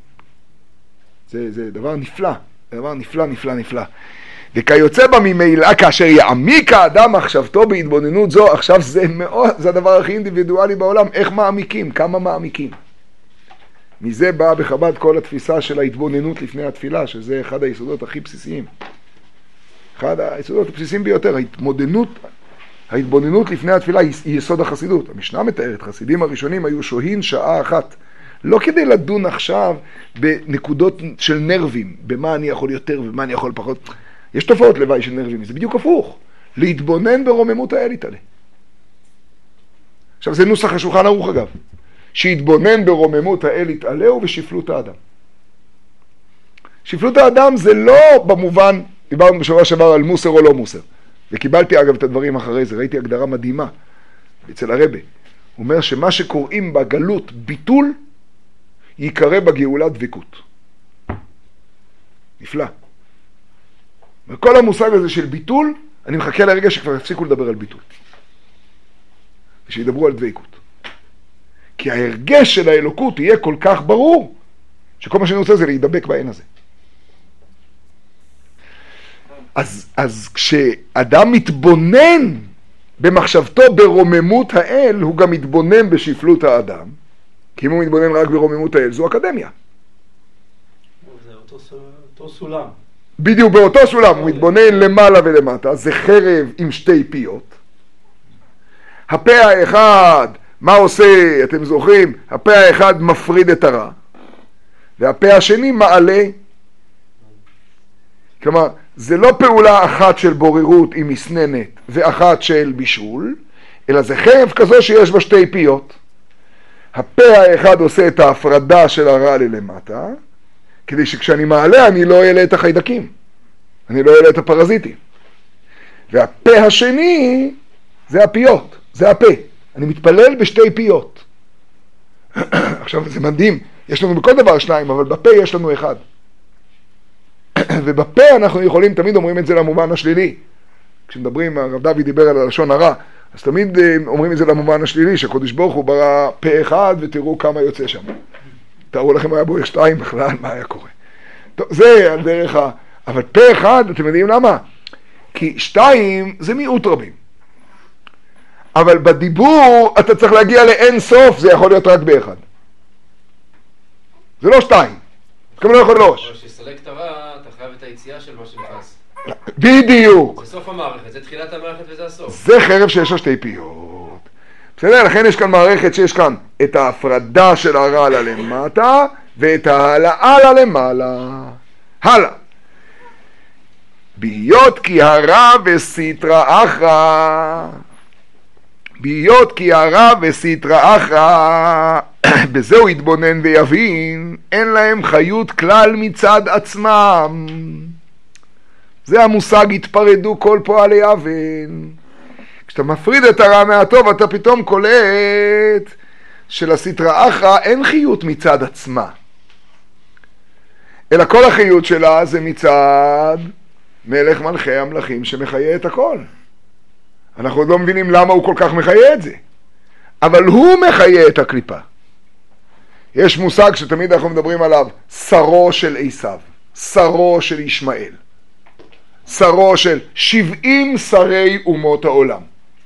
זה דבר נפלא. דבר נפלא. וכיוצא בה ממילא, כאשר יעמיק האדם מחשבתו בהתבוננות זו, עכשיו זה הדבר הכי אינדיבידואלי בעולם, איך מעמיקים, כמה מעמיקים. מזה באה בחב"ד כל התפיסה של ההתבוננות לפני התפילה, שזה אחד היסודות הכי בסיסיים. אחד היסודות הבסיסיים ביותר, ההתבוננות לפני התפילה היא יסוד החסידות. המשנה מתארת, חסידים הראשונים היו שוהים שעה אחת, לא כדי לדון עכשיו בנקודות של נרבים, במה אני יכול יותר ומה אני יכול פחות. יש תופעות לוואי של נרבים, זה בדיוק הפוך. להתבונן ברוממות האל יתעלה. עכשיו זה נוסח השולחן ערוך אגב. שיתבונן ברוממות האל יתעלה ובשפלות האדם. שפלות האדם זה לא במובן, דיברנו בשבוע שעבר על מוסר או לא מוסר. וקיבלתי אגב את הדברים אחרי זה, ראיתי הגדרה מדהימה אצל הרבה. הוא אומר שמה שקוראים בגלות ביטול, ייקרא בגאולה דבקות. נפלא. וכל המושג הזה של ביטול, אני מחכה לרגע שכבר יפסיקו לדבר על ביטול. ושידברו על דבקות. כי ההרגש של האלוקות יהיה כל כך ברור, שכל מה שאני רוצה זה להידבק בעין הזה. אז כשאדם מתבונן במחשבתו ברוממות האל, הוא גם מתבונן בשפלות האדם, כי אם הוא מתבונן רק ברוממות האל, זו אקדמיה. זה אותו סולם. בדיוק באותו סולם, הוא מתבונן למעלה ולמטה, זה חרב עם שתי פיות. הפה האחד, מה עושה, אתם זוכרים? הפה האחד מפריד את הרע, והפה השני מעלה. כלומר, זה לא פעולה אחת של בוררות עם מסננת ואחת של בישול, אלא זה חרב כזו שיש בה שתי פיות. הפה האחד עושה את ההפרדה של הרע ללמטה, כדי שכשאני מעלה אני לא אעלה את החיידקים, אני לא אעלה את הפרזיטים. והפה השני זה הפיות, זה הפה. אני מתפלל בשתי פיות. עכשיו זה מדהים, יש לנו בכל דבר שניים, אבל בפה יש לנו אחד. ובפה אנחנו יכולים, תמיד אומרים את זה למובן השלילי. כשמדברים, הרב דוד דיבר על הלשון הרע, אז תמיד אומרים את זה למובן השלילי, שהקדוש ברוך הוא ברא פה אחד ותראו כמה יוצא שם. תראו לכם היה בו שתיים בכלל, מה היה קורה. טוב, זה על דרך אבל פה אחד, אתם יודעים למה? כי שתיים זה מיעוט רבים. אבל בדיבור אתה צריך להגיע לאין סוף, זה יכול להיות רק באחד. זה לא שתיים. כמו לא יכול לראש. אבל כשסלק את הרע, אתה חייב את היציאה של מה שנכנס. בדיוק. זה סוף המערכת, זה תחילת המערכת וזה הסוף. זה חרב שיש לו שתי פיות. בסדר? לכן יש כאן מערכת שיש כאן את ההפרדה של הרע למטה, ואת העלאה למעלה. הלאה. ביות כי הרע וסיטרא אחרא. ביות כי הרע וסיטרא אחרא. בזהו יתבונן ויבין, אין להם חיות כלל מצד עצמם. זה המושג התפרדו כל פועלי אבן. כשאתה מפריד את הרע מהטוב, אתה פתאום קולט שלסיטרא אחרא אין חיות מצד עצמה. אלא כל החיות שלה זה מצד מלך מלכי המלכים שמחיה את הכל. אנחנו עוד לא מבינים למה הוא כל כך מחיה את זה. אבל הוא מחיה את הקליפה. יש מושג שתמיד אנחנו מדברים עליו, שרו של עשיו, שרו של ישמעאל, שרו של 70 שרי אומות העולם.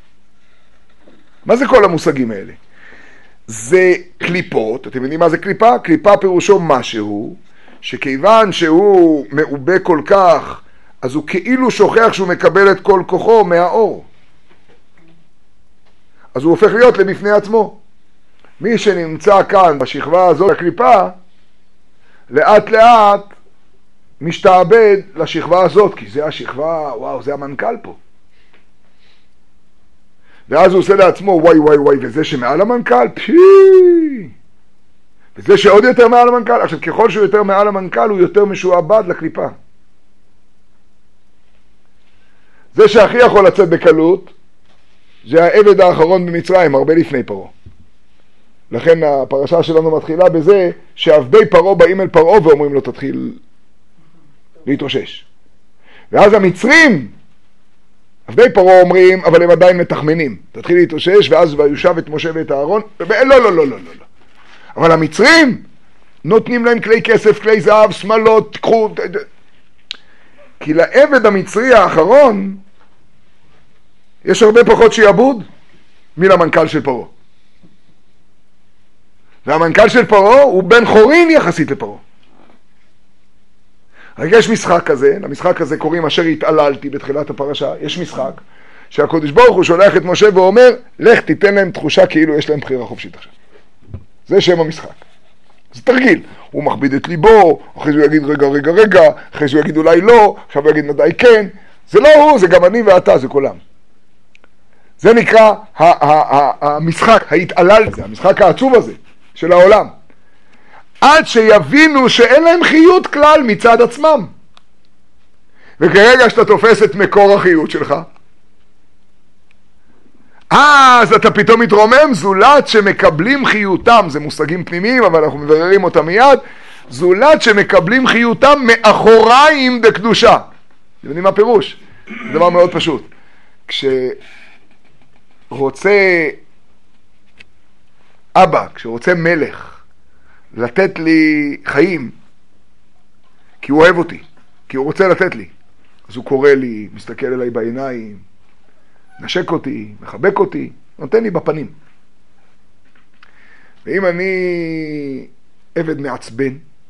מה זה כל המושגים האלה? זה קליפות, אתם יודעים מה זה קליפה? קליפה פירושו משהו שכיוון שהוא מעובה כל כך, אז הוא כאילו שוכח שהוא מקבל את כל כוחו מהאור. אז הוא הופך להיות לבפני עצמו. מי שנמצא כאן בשכבה הזאת, הקליפה, לאט לאט משתעבד לשכבה הזאת, כי זה השכבה, וואו, זה המנכ"ל פה. ואז הוא עושה לעצמו, וואי וואי וואי, וזה שמעל המנכ"ל, וזה שעוד יותר מעל המנכ"ל. עכשיו, ככל שהוא יותר מעל המנכ"ל, הוא יותר משועבד לקליפה. זה שהכי יכול לצאת בקלות, זה העבד האחרון במצרים, הרבה לפני פרעה. לכן הפרשה שלנו מתחילה בזה שעבדי פרעה באים אל פרעה ואומרים לו תתחיל להתאושש. ואז המצרים, עבדי פרעה אומרים, אבל הם עדיין מתחמנים, תתחיל להתאושש, ואז ויושב את משה ואת הארון, לא. אבל המצרים נותנים להם כלי כסף, כלי זהב, שמלות, תקחו. כי לעבד המצרי האחרון יש הרבה פחות שיעבוד מלמנכ"ל של פרעה. והמנכ"ל של פרעה הוא בן חורין יחסית לפרעה. רק יש משחק כזה, למשחק הזה קוראים אשר התעללתי בתחילת הפרשה, יש משחק שהקדוש ברוך הוא שולח את משה ואומר, לך תיתן להם תחושה כאילו יש להם בחירה חופשית עכשיו. זה שם המשחק. זה תרגיל. הוא מכביד את ליבו, אחרי זה הוא יגיד רגע, אחרי זה הוא יגיד אולי לא, עכשיו הוא יגיד מדי כן. זה לא הוא, זה גם אני ואתה, זה כולם. זה נקרא המשחק, ההתעללתי, המשחק העצוב הזה של העולם. עד שיבינו שאין להם חיות כלל מצד עצמם. וכרגע שאתה תופס את מקור החיות שלך, אז אתה פתאום מתרומם, זולת שמקבלים חיותם, זה מושגים פנימיים אבל אנחנו מבררים אותם מיד, זולת שמקבלים חיותם מאחוריים דקדושה. אתם יודעים מה פירוש? זה דבר מאוד פשוט. כשרוצה אבא, כשרוצה מלך לתת לי חיים, כי הוא אוהב אותי, כי הוא רוצה לתת לי, אז הוא קורא לי, מסתכל אליי בעיניים, נשק אותי, מחבק אותי, נותן לי בפנים. ואם אני עבד מעצבן,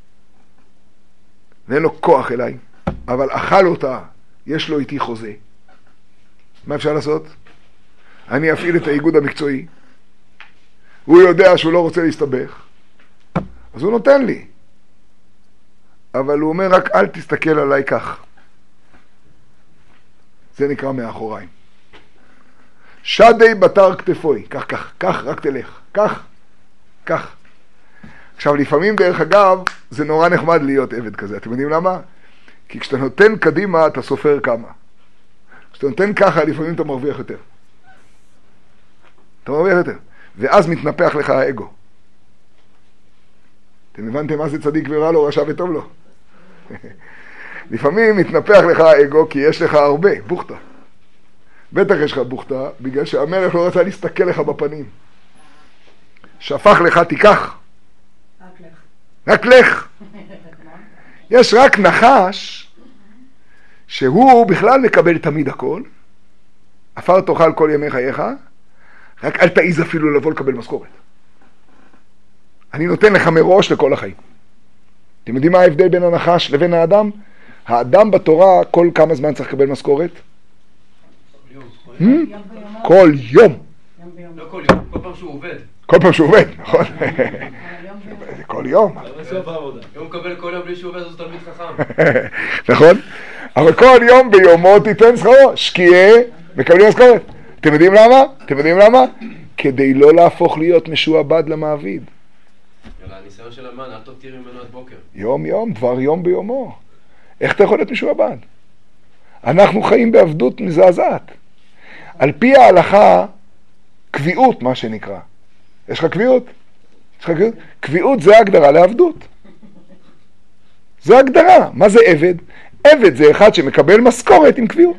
ואין לו כוח אליי, אבל אכל אותה, יש לו איתי חוזה, מה אפשר לעשות? אני אפעיל את האיגוד המקצועי, הוא יודע שהוא לא רוצה להסתבך, אז הוא נותן לי. אבל הוא אומר רק אל תסתכל עליי כך. זה נקרא מאחוריים. שדי בתר כתפוי, כך, רק תלך, כך. עכשיו לפעמים דרך אגב, זה נורא נחמד להיות עבד כזה, אתם יודעים למה? כי כשאתה נותן קדימה אתה סופר כמה. כשאתה נותן ככה לפעמים אתה מרוויח יותר. ואז מתנפח לך האגו. אתם הבנתם מה זה צדיק ורע לו, רשע וטוב לו? לפעמים מתנפח לך האגו כי יש לך הרבה, בוכתה. בטח יש לך בוכתה, בגלל שהמלך לא רצה להסתכל לך בפנים. שפך לך, תיקח. רק לך. יש רק נחש, שהוא בכלל מקבל תמיד הכל. עפר תאכל כל ימי חייך, רק אל תעיז אפילו לבוא לקבל משכורת. אני נותן לך מראש לכל החיים. אתם יודעים מה ההבדל בין הנחש לבין האדם? האדם בתורה כל כמה זמן צריך לקבל משכורת? כל יום. לא כל יום, כל פעם שהוא עובד. כל פעם שהוא עובד, נכון? זה כל יום. הוא מקבל כל יום בלי שהוא עובד, אז הוא תלמיד חכם. נכון? אבל כל יום ביומו תיתן שכרו, שקיעה, מקבלים משכורת. אתם יודעים למה? כדי לא להפוך להיות משועבד למעביד. הניסיון של המן, אל תותיר ממנו עד בוקר. יום, דבר יום ביומו. איך אתה יכול להיות משועבד? אנחנו חיים בעבדות מזעזעת. על פי ההלכה, קביעות, מה שנקרא. יש לך קביעות? קביעות זה הגדרה לעבדות. זה הגדרה. מה זה עבד? עבד זה אחד שמקבל משכורת עם קביעות.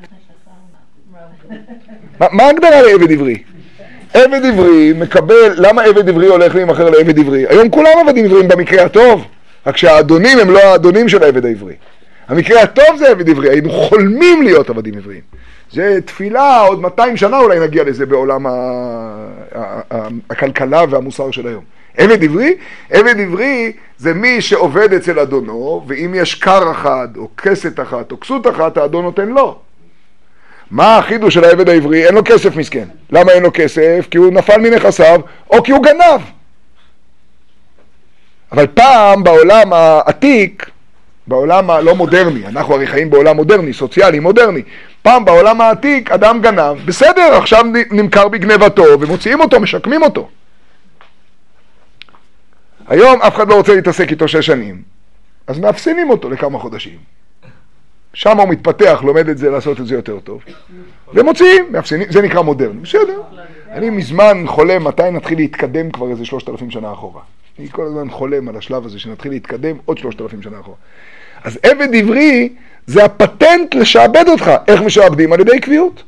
מה ההגדרה לעבד עברי? עבד עברי מקבל, למה עבד עברי הולך להימכר לעבד עברי? היום כולם עבדים עבריים במקרה הטוב, רק שהאדונים הם לא האדונים של העבד העברי. המקרה הטוב זה עבד עברי, היינו חולמים להיות עבדים עבריים. זה תפילה, עוד 200 שנה אולי נגיע לזה בעולם הכלכלה והמוסר של היום. עבד עברי? עבד עברי זה מי שעובד אצל אדונו, ואם יש קר אחד, או כסת אחת, או כסות אחת, האדון נותן לו. מה החידוש של העבד העברי? אין לו כסף מסכן. למה אין לו כסף? כי הוא נפל מנכסיו, או כי הוא גנב. אבל פעם בעולם העתיק, בעולם הלא מודרני, אנחנו הרי חיים בעולם מודרני, סוציאלי, מודרני. פעם בעולם העתיק אדם גנב, בסדר, עכשיו נמכר בגנבתו, ומוציאים אותו, משקמים אותו. היום אף אחד לא רוצה להתעסק איתו 6 שנים, אז מאפסנים אותו לכמה חודשים. שם הוא מתפתח, לומד את זה, לעשות את זה יותר טוב. ומוציאים, מאפסנים, זה נקרא מודרני, בסדר. אני מזמן חולם, מתי נתחיל להתקדם כבר איזה 3,000 שנה אחורה. אני כל הזמן חולם על השלב הזה, שנתחיל להתקדם עוד 3,000 שנה אחורה. אז עבד עברי זה הפטנט לשעבד אותך. איך משעבדים? על ידי קביעות.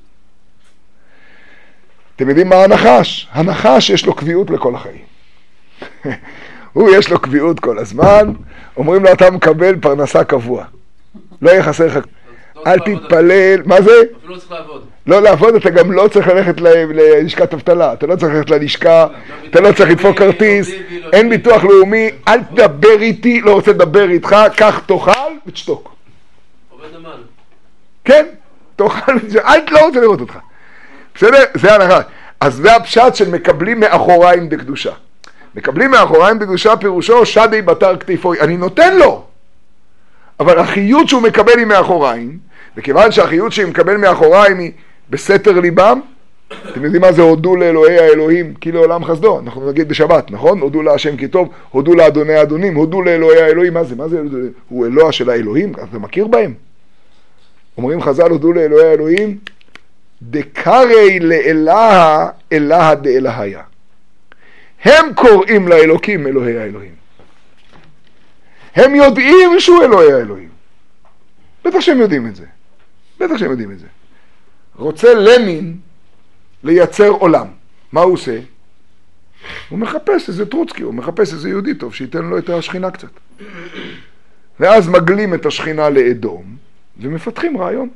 אתם יודעים מה הנחש? הנחש יש לו קביעות לכל החיים. הוא יש לו קביעות כל הזמן, אומרים לו אתה מקבל פרנסה קבוע. לא יהיה חסר לך. אל תתפלל, מה זה? אפילו לא צריך לעבוד. לא לעבוד, אתה גם לא צריך ללכת ללשכת אבטלה, אתה לא צריך ללכת ללשכה, אתה לא צריך לדפוק כרטיס, אין ביטוח לאומי, אל תדבר איתי, לא רוצה לדבר איתך, קח תאכל ותשתוק. עובד נמל. כן, תאכל ותשתוק, לא רוצה לראות אותך. בסדר? זה הנחה. אז זה הפשט של מקבלים מאחוריים בקדושה. מקבלים מאחוריים בקדושה פירושו שדי בתר כתפוי, אני נותן לו. אבל החיות שהוא מקבל היא מאחוריים, וכיוון שהחיות שהוא מקבל מאחוריים היא בסתר ליבם, אתם יודעים מה זה הודו לאלוהי האלוהים כי לעולם חסדו, אנחנו נגיד בשבת, נכון? הודו להשם כי טוב, הודו לאדוני האדונים, הודו לאלוהי האלוהים, מה זה? מה זה? הוא אלוה של האלוהים, אתה מכיר בהם? אומרים חז"ל הודו לאלוהי האלוהים, דקרי לאלוה, אלוה דאלוהיה. הם קוראים לאלוקים אלוהי האלוהים. הם יודעים שהוא אלוהי האלוהים. בטח שהם יודעים את זה. בטח שהם יודעים את זה. רוצה לנין לייצר עולם. מה הוא עושה? הוא מחפש איזה טרוצקי, הוא מחפש איזה יהודי טוב שייתן לו את השכינה קצת. ואז מגלים את השכינה לאדום ומפתחים רעיון.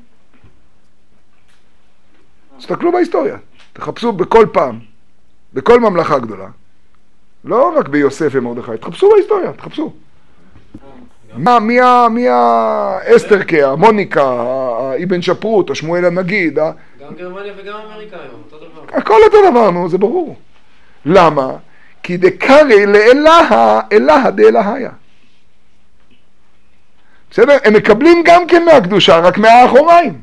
תסתכלו בהיסטוריה. תחפשו בכל פעם, בכל ממלכה גדולה. לא רק ביוסף ומרדכי, תחפשו בהיסטוריה, תחפשו. מי האסתרקה, המוניקה, אבן שפרוט, השמואל הנגיד, גם גרמניה וגם אמריקה היום, אותו דבר. הכל אותו דבר, נו, זה ברור. למה? כי דקרי לאלוה, אלוה דאלוהיה. בסדר? הם מקבלים גם כן מהקדושה, רק מהאחוריים.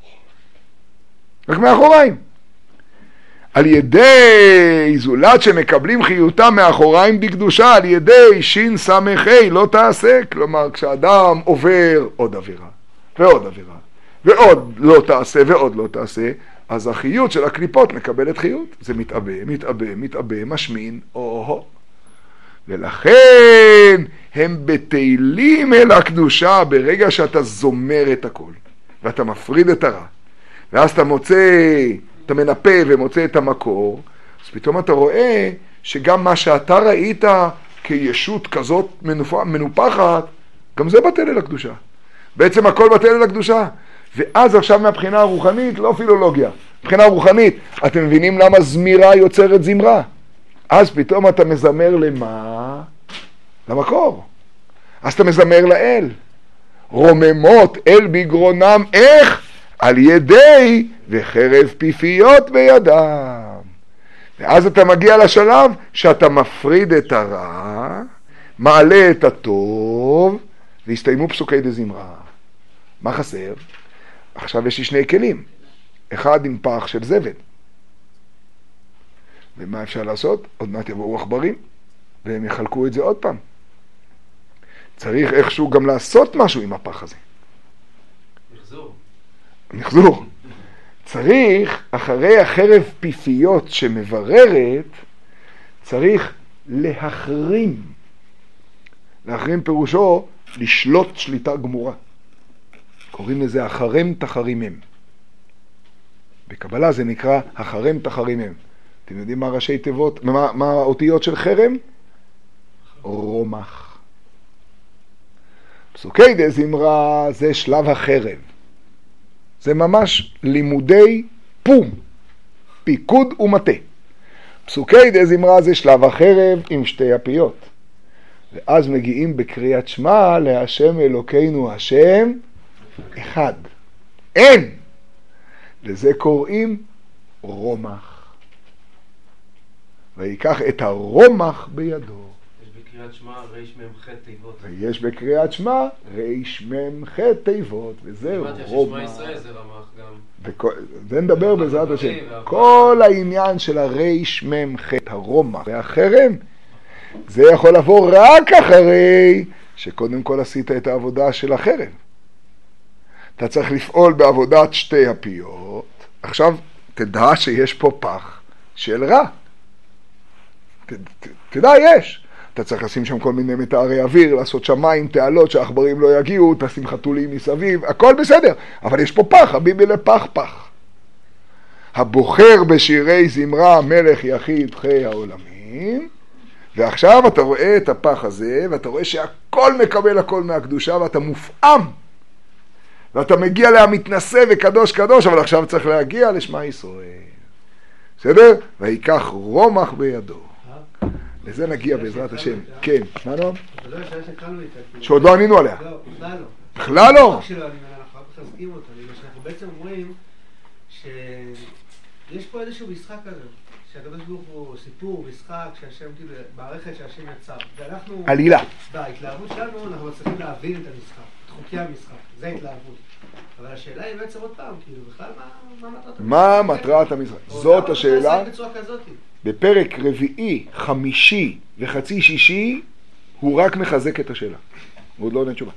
רק מהאחוריים. על ידי זולת שמקבלים חיותם מאחוריים בקדושה, על ידי שין סמכי לא תעשה, כלומר כשאדם עובר עוד עבירה ועוד עבירה ועוד לא תעשה ועוד לא תעשה, אז החיות של הקליפות מקבלת חיות, זה מתאבא, משמין, ולכן הם בטלים אל הקדושה ברגע שאתה זומר את הכל ואתה מפריד את הרע, ואז אתה אתה מנפה ומוצא את המקור, אז פתאום אתה רואה שגם מה שאתה ראית כישות כזאת מנופחת, גם זה בטל אל הקדושה. בעצם הכל בטל אל הקדושה. ואז עכשיו מהבחינה הרוחנית, לא פילולוגיה, מבחינה רוחנית, אתם מבינים למה זמירה יוצרת זמרה? אז פתאום אתה מזמר למה? למקור. אז אתה מזמר לאל. רוממות אל בגרונם, איך? על ידי וחרב פיפיות בידם. ואז אתה מגיע לשלב שאתה מפריד את הרע, מעלה את הטוב, והסתיימו פסוקי דזמרה. מה חסר? עכשיו יש לי 2 כלים. אחד עם פח של זבל. ומה אפשר לעשות? עוד מעט יבואו עכברים, והם יחלקו את זה עוד פעם. צריך איכשהו גם לעשות משהו עם הפח הזה. נחזור. צריך, אחרי החרב פיפיות שמבררת, צריך להחרים. להחרים פירושו לשלוט שליטה גמורה. קוראים לזה החרם תחרימם. בקבלה זה נקרא החרם תחרימם. אתם יודעים מה ראשי תיבות, מה האותיות של חרם? רומח. פסוקי דזמרה זה שלב החרב. זה ממש לימודי פום, פיקוד ומטה. פסוקי דזמרה זה שלב החרב עם שתי הפיות. ואז מגיעים בקריאת שמע להשם אלוקינו השם אחד. אין! לזה קוראים רומח. ויקח את הרומח בידו. יש בקריאת שמע ריש מ"ח תיבות. ויש בקריאת שמע ריש מ"ח תיבות, וזה רומח. שמע ישראל זה רמח גם. זה נדבר בעזרת השם. כל העניין של הריש מ"ח, הרומח והחרם, זה יכול לבוא רק אחרי שקודם כל עשית את העבודה של החרם. אתה צריך לפעול בעבודת שתי הפיות. עכשיו תדע שיש פה פח של רע. תדע, יש. אתה צריך לשים שם כל מיני מטהרי אוויר, לעשות שמיים, תעלות, שהעכברים לא יגיעו, תשים חתולים מסביב, הכל בסדר. אבל יש פה פח, הביבי לפח פח. הבוחר בשירי זמרה מלך יחיד חי העולמים, ועכשיו אתה רואה את הפח הזה, ואתה רואה שהכל מקבל הכל מהקדושה, ואתה מופעם. ואתה מגיע להמתנשא וקדוש קדוש, אבל עכשיו צריך להגיע לשמע ישראל. בסדר? ויקח רומח בידו. לזה נגיע בעזרת השם. כן, מה נועם? שעוד לא ענינו עליה. לא, בכלל לא. בכלל לא? אנחנו רק מחזקים אותו. אנחנו בעצם אומרים שיש פה איזשהו משחק כזה. שהקדוש ברוך הוא סיפור, משחק, שהשם מערכת שהשם יצר. ואנחנו, עלילה. בהתלהבות שלנו אנחנו מצליחים להבין את המשחק, את חוקי המשחק. זה התלהבות. אבל השאלה היא בעצם עוד פעם, כאילו, בכלל מה מטרת המשחק? מה מטרת המשחק? זאת השאלה. בצורה כזאת. בפרק רביעי, חמישי וחצי שישי, הוא רק מחזק את השאלה. הוא עוד לא עונה תשובה.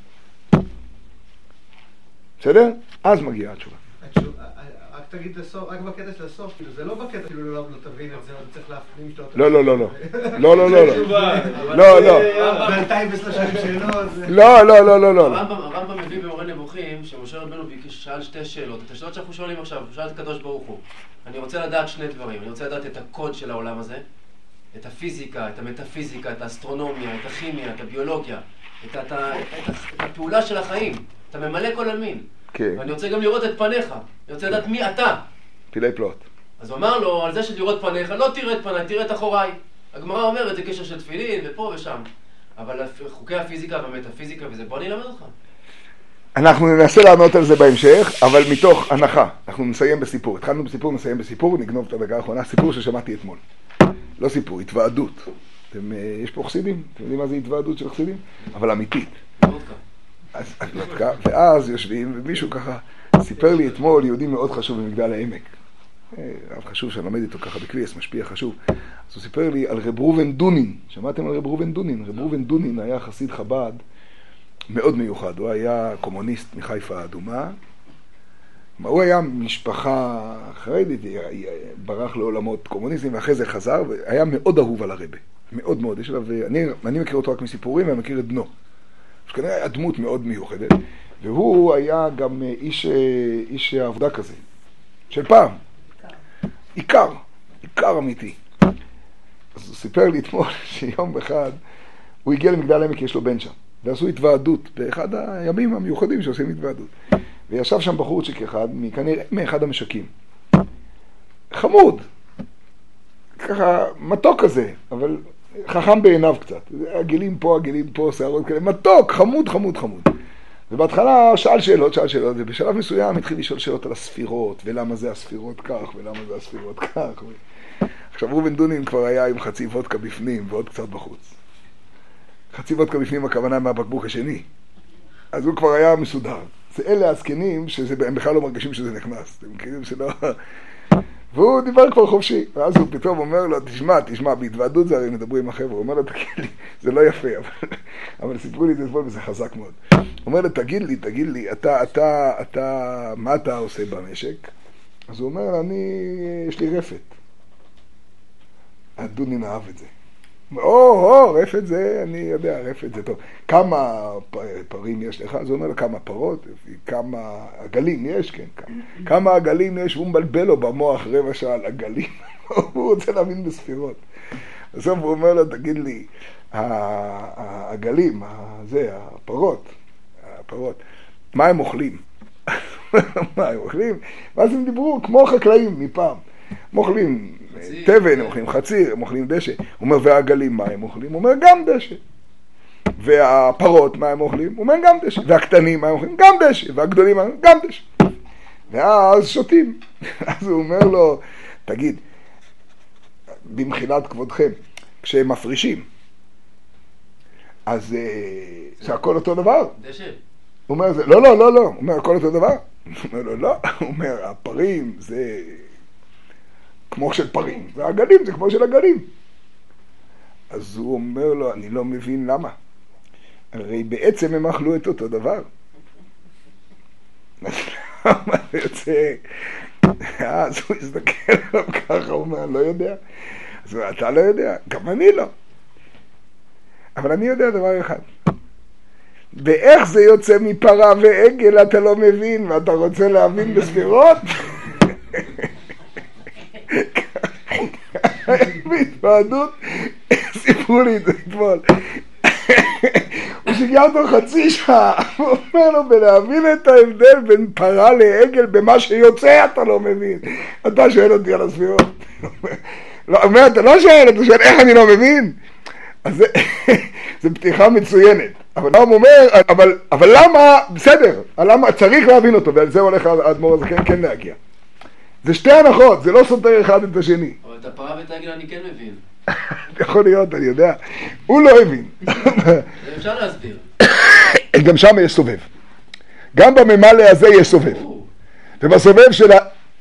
בסדר? אז מגיעה התשובה. רק תגיד לסוף, רק בקטע של הסוף, כאילו, זה לא בקטע, כאילו, לא תבין את זה, אבל צריך להפנים שאתה... לא, לא, לא, לא. לא, לא, לא, לא. לא, לא. ב-2030 שאלות. לא, לא, לא, לא, לא. הרמב"ם מביא במורה נבוכים, שמשה רבנו שאל שתי שאלות. את השאלות שאנחנו שואלים עכשיו, הוא שאל את הקדוש ברוך הוא. אני רוצה לדעת שני דברים. אני רוצה לדעת את הקוד של העולם הזה, את הפיזיקה, את המטאפיזיקה, את האסטרונומיה, את הכימיה, את הביולוגיה, את הפעולה של החיים. אתה ממלא כל המין. כן. ואני רוצה גם לראות את פניך. אני רוצה לדעת מי אתה. פילי פלוט. אז הוא אמר לו, על זה שתראות פניך, לא תראה את פניי, תראה את אחוריי. הגמרא אומרת, זה קשר של תפילין, ופה ושם. אבל חוקי הפיזיקה והמטאפיזיקה וזה, בוא אני אלמד אותך. אנחנו ננסה לענות על זה בהמשך, אבל מתוך הנחה. אנחנו נסיים בסיפור. התחלנו בסיפור, נסיים בסיפור, נגנוב את הדקה האחרונה. סיפור ששמעתי אתמול. לא סיפור, התוועדות. יש פה חסידים? אתם יודעים מה זה התוועדות של חסידים? אבל אמיתית. ואז יושבים, ומישהו ככה סיפר לי אתמול, יהודי מאוד חשוב במגדל העמק. רב חשוב שאני לומד איתו ככה בקוויס, משפיע חשוב. אז הוא סיפר לי על רב ראובן דונין. שמעתם על רב ראובן דונין? רב ראובן דונין היה חסיד חב"ד מאוד מיוחד. הוא היה קומוניסט מחיפה האדומה. הוא היה משפחה חרדית, ברח לעולמות קומוניסטים, ואחרי זה חזר, והיה מאוד אהוב על הרבה. מאוד מאוד. אני מכיר אותו רק מסיפורים, ואני מכיר את בנו. שכנראה היה דמות מאוד מיוחדת, והוא היה גם איש העבודה כזה, של פעם. עיקר אמיתי. אז הוא סיפר לי אתמול שיום אחד הוא הגיע למגדל העמק, יש לו בן שם, ועשו התוועדות באחד הימים המיוחדים שעושים התוועדות. וישב שם בחורצ'יק אחד, כנראה מאחד המשקים. חמוד. ככה מתוק כזה, אבל חכם בעיניו קצת. הגילים פה, שערות כאלה. מתוק, חמוד. ובהתחלה שאל שאלות, ובשלב מסוים התחיל לשאול שאלות על הספירות, ולמה זה הספירות כך, ולמה זה הספירות כך. עכשיו ראובן דונין כבר היה עם חצי וודקה בפנים, ועוד קצת בחוץ. חצי וודקה בפנים הכוונה מהבקבוק השני. אז הוא כבר היה מסודר. זה אלה הזקנים שהם בכלל לא מרגישים שזה נכנס. אתם מכירים שלא... והוא דיבר כבר חופשי, ואז הוא פתאום אומר לו, תשמע, בהתוועדות זה הרי מדברים עם החבר'ה. הוא אומר לו, תגיד לי, זה לא יפה, אבל סיפרו לי את זה אתמול וזה חזק מאוד. הוא אומר לו, תגיד לי, מה אתה עושה במשק? אז הוא אומר, יש לי רפת. הדונין אהב את זה. רפת זה, אני יודע, רפת זה טוב. כמה פרים יש לך? אז הוא אומר לו, כמה פרות? כמה עגלים יש? כן, כמה עגלים יש? הוא מבלבל לו במוח רבע שעה על עגלים. הוא רוצה להבין בספירות. בסוף הוא אומר לו, תגיד לי, העגלים, הפרות, מה הם אוכלים? ואז הם דיברו כמו חקלאים מפעם. הם אוכלים תבן, הם אוכלים חציר, הם אוכלים דשא. הוא אומר, והעגלים מה הם אוכלים? הוא אומר, גם דשא. והפרות מה הם אוכלים? הוא אומר, גם דשא. והקטנים מה הם אוכלים? גם דשא. והגדולים מה הם אוכלים? גם דשא. ואז שותים. אז הוא אומר לו, תגיד, במחילת כבודכם, כשהם מפרישים, אז זה הכל אותו דבר? דשא. הוא אומר, לא, לא, לא, לא. הוא אומר, הכל אותו דבר? הוא אומר לו, לא. הוא אומר, הפרים זה כמו של פרים, והעגלים זה כמו של עגלים. אז הוא אומר לו, אני לא מבין למה. הרי בעצם הם אכלו את אותו דבר. אז למה יוצא? אז הוא הסתכל עליו ככה, הוא אומר, לא יודע. אז הוא אומר, אתה לא יודע? גם אני לא. אבל אני יודע דבר אחד. ואיך זה יוצא מפרה ועגל אתה לא מבין, ואתה רוצה להבין בספירות? בהתוועדות, סיפרו לי את זה אתמול. הוא שיגע אותו חצי שעה, הוא אומר לו, בלהבין את ההבדל בין פרה לעגל, במה שיוצא אתה לא מבין. אתה שואל אותי על הספירות. הוא אומר, אתה לא שואל, אתה שואל איך אני לא מבין? אז זה פתיחה מצוינת. אבל הוא אומר, אבל למה, בסדר, למה צריך להבין אותו, ועל זה הולך האדמו"ר הזה כן להגיע. זה שתי הנחות, זה לא סותר אחד את השני. אבל את הפרה ואת העגל אני כן מבין. יכול להיות, אני יודע. הוא לא הבין. זה אפשר להסביר. גם שם יש סובב. גם בממלא הזה יש סובב. ובסובב של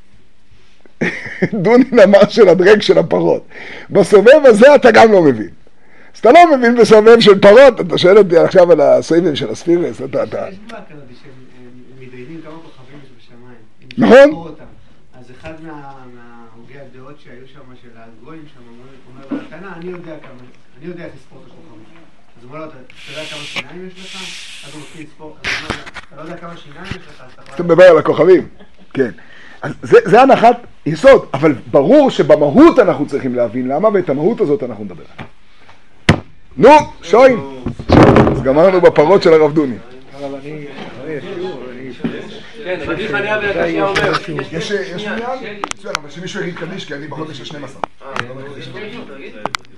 דונין אמר של הדרג של הפרות. בסובב הזה אתה גם לא מבין. אז אתה לא מבין בסובב של פרות, אתה שואל אותי עכשיו על הסבב של הספירס, יש דבר כזה שהם מתדיינים כמה כוכבים יש בשמיים. נכון. אז אחד מההוגי הדעות שהיו שם, של הגויים שם, אומר לו, התנא, אני יודע איך לספור את הכוכבים. אז הוא אומר לו, אתה יודע כמה שיניים יש לך? אז הוא מתחיל לספור, אז הוא אומר, אתה לא יודע כמה שיניים יש לך, אז אתה אתה מדבר על הכוכבים, כן. אז זה הנחת יסוד, אבל ברור שבמהות אנחנו צריכים להבין למה, ואת המהות הזאת אנחנו נדבר. נו, שוין. אז גמרנו בפרות של הרב דוני. כן, רבי חניה בן עקשיא אומר. יש עניין? אבל שמישהו יגיד קדיש, כי אני בחודש ה-12.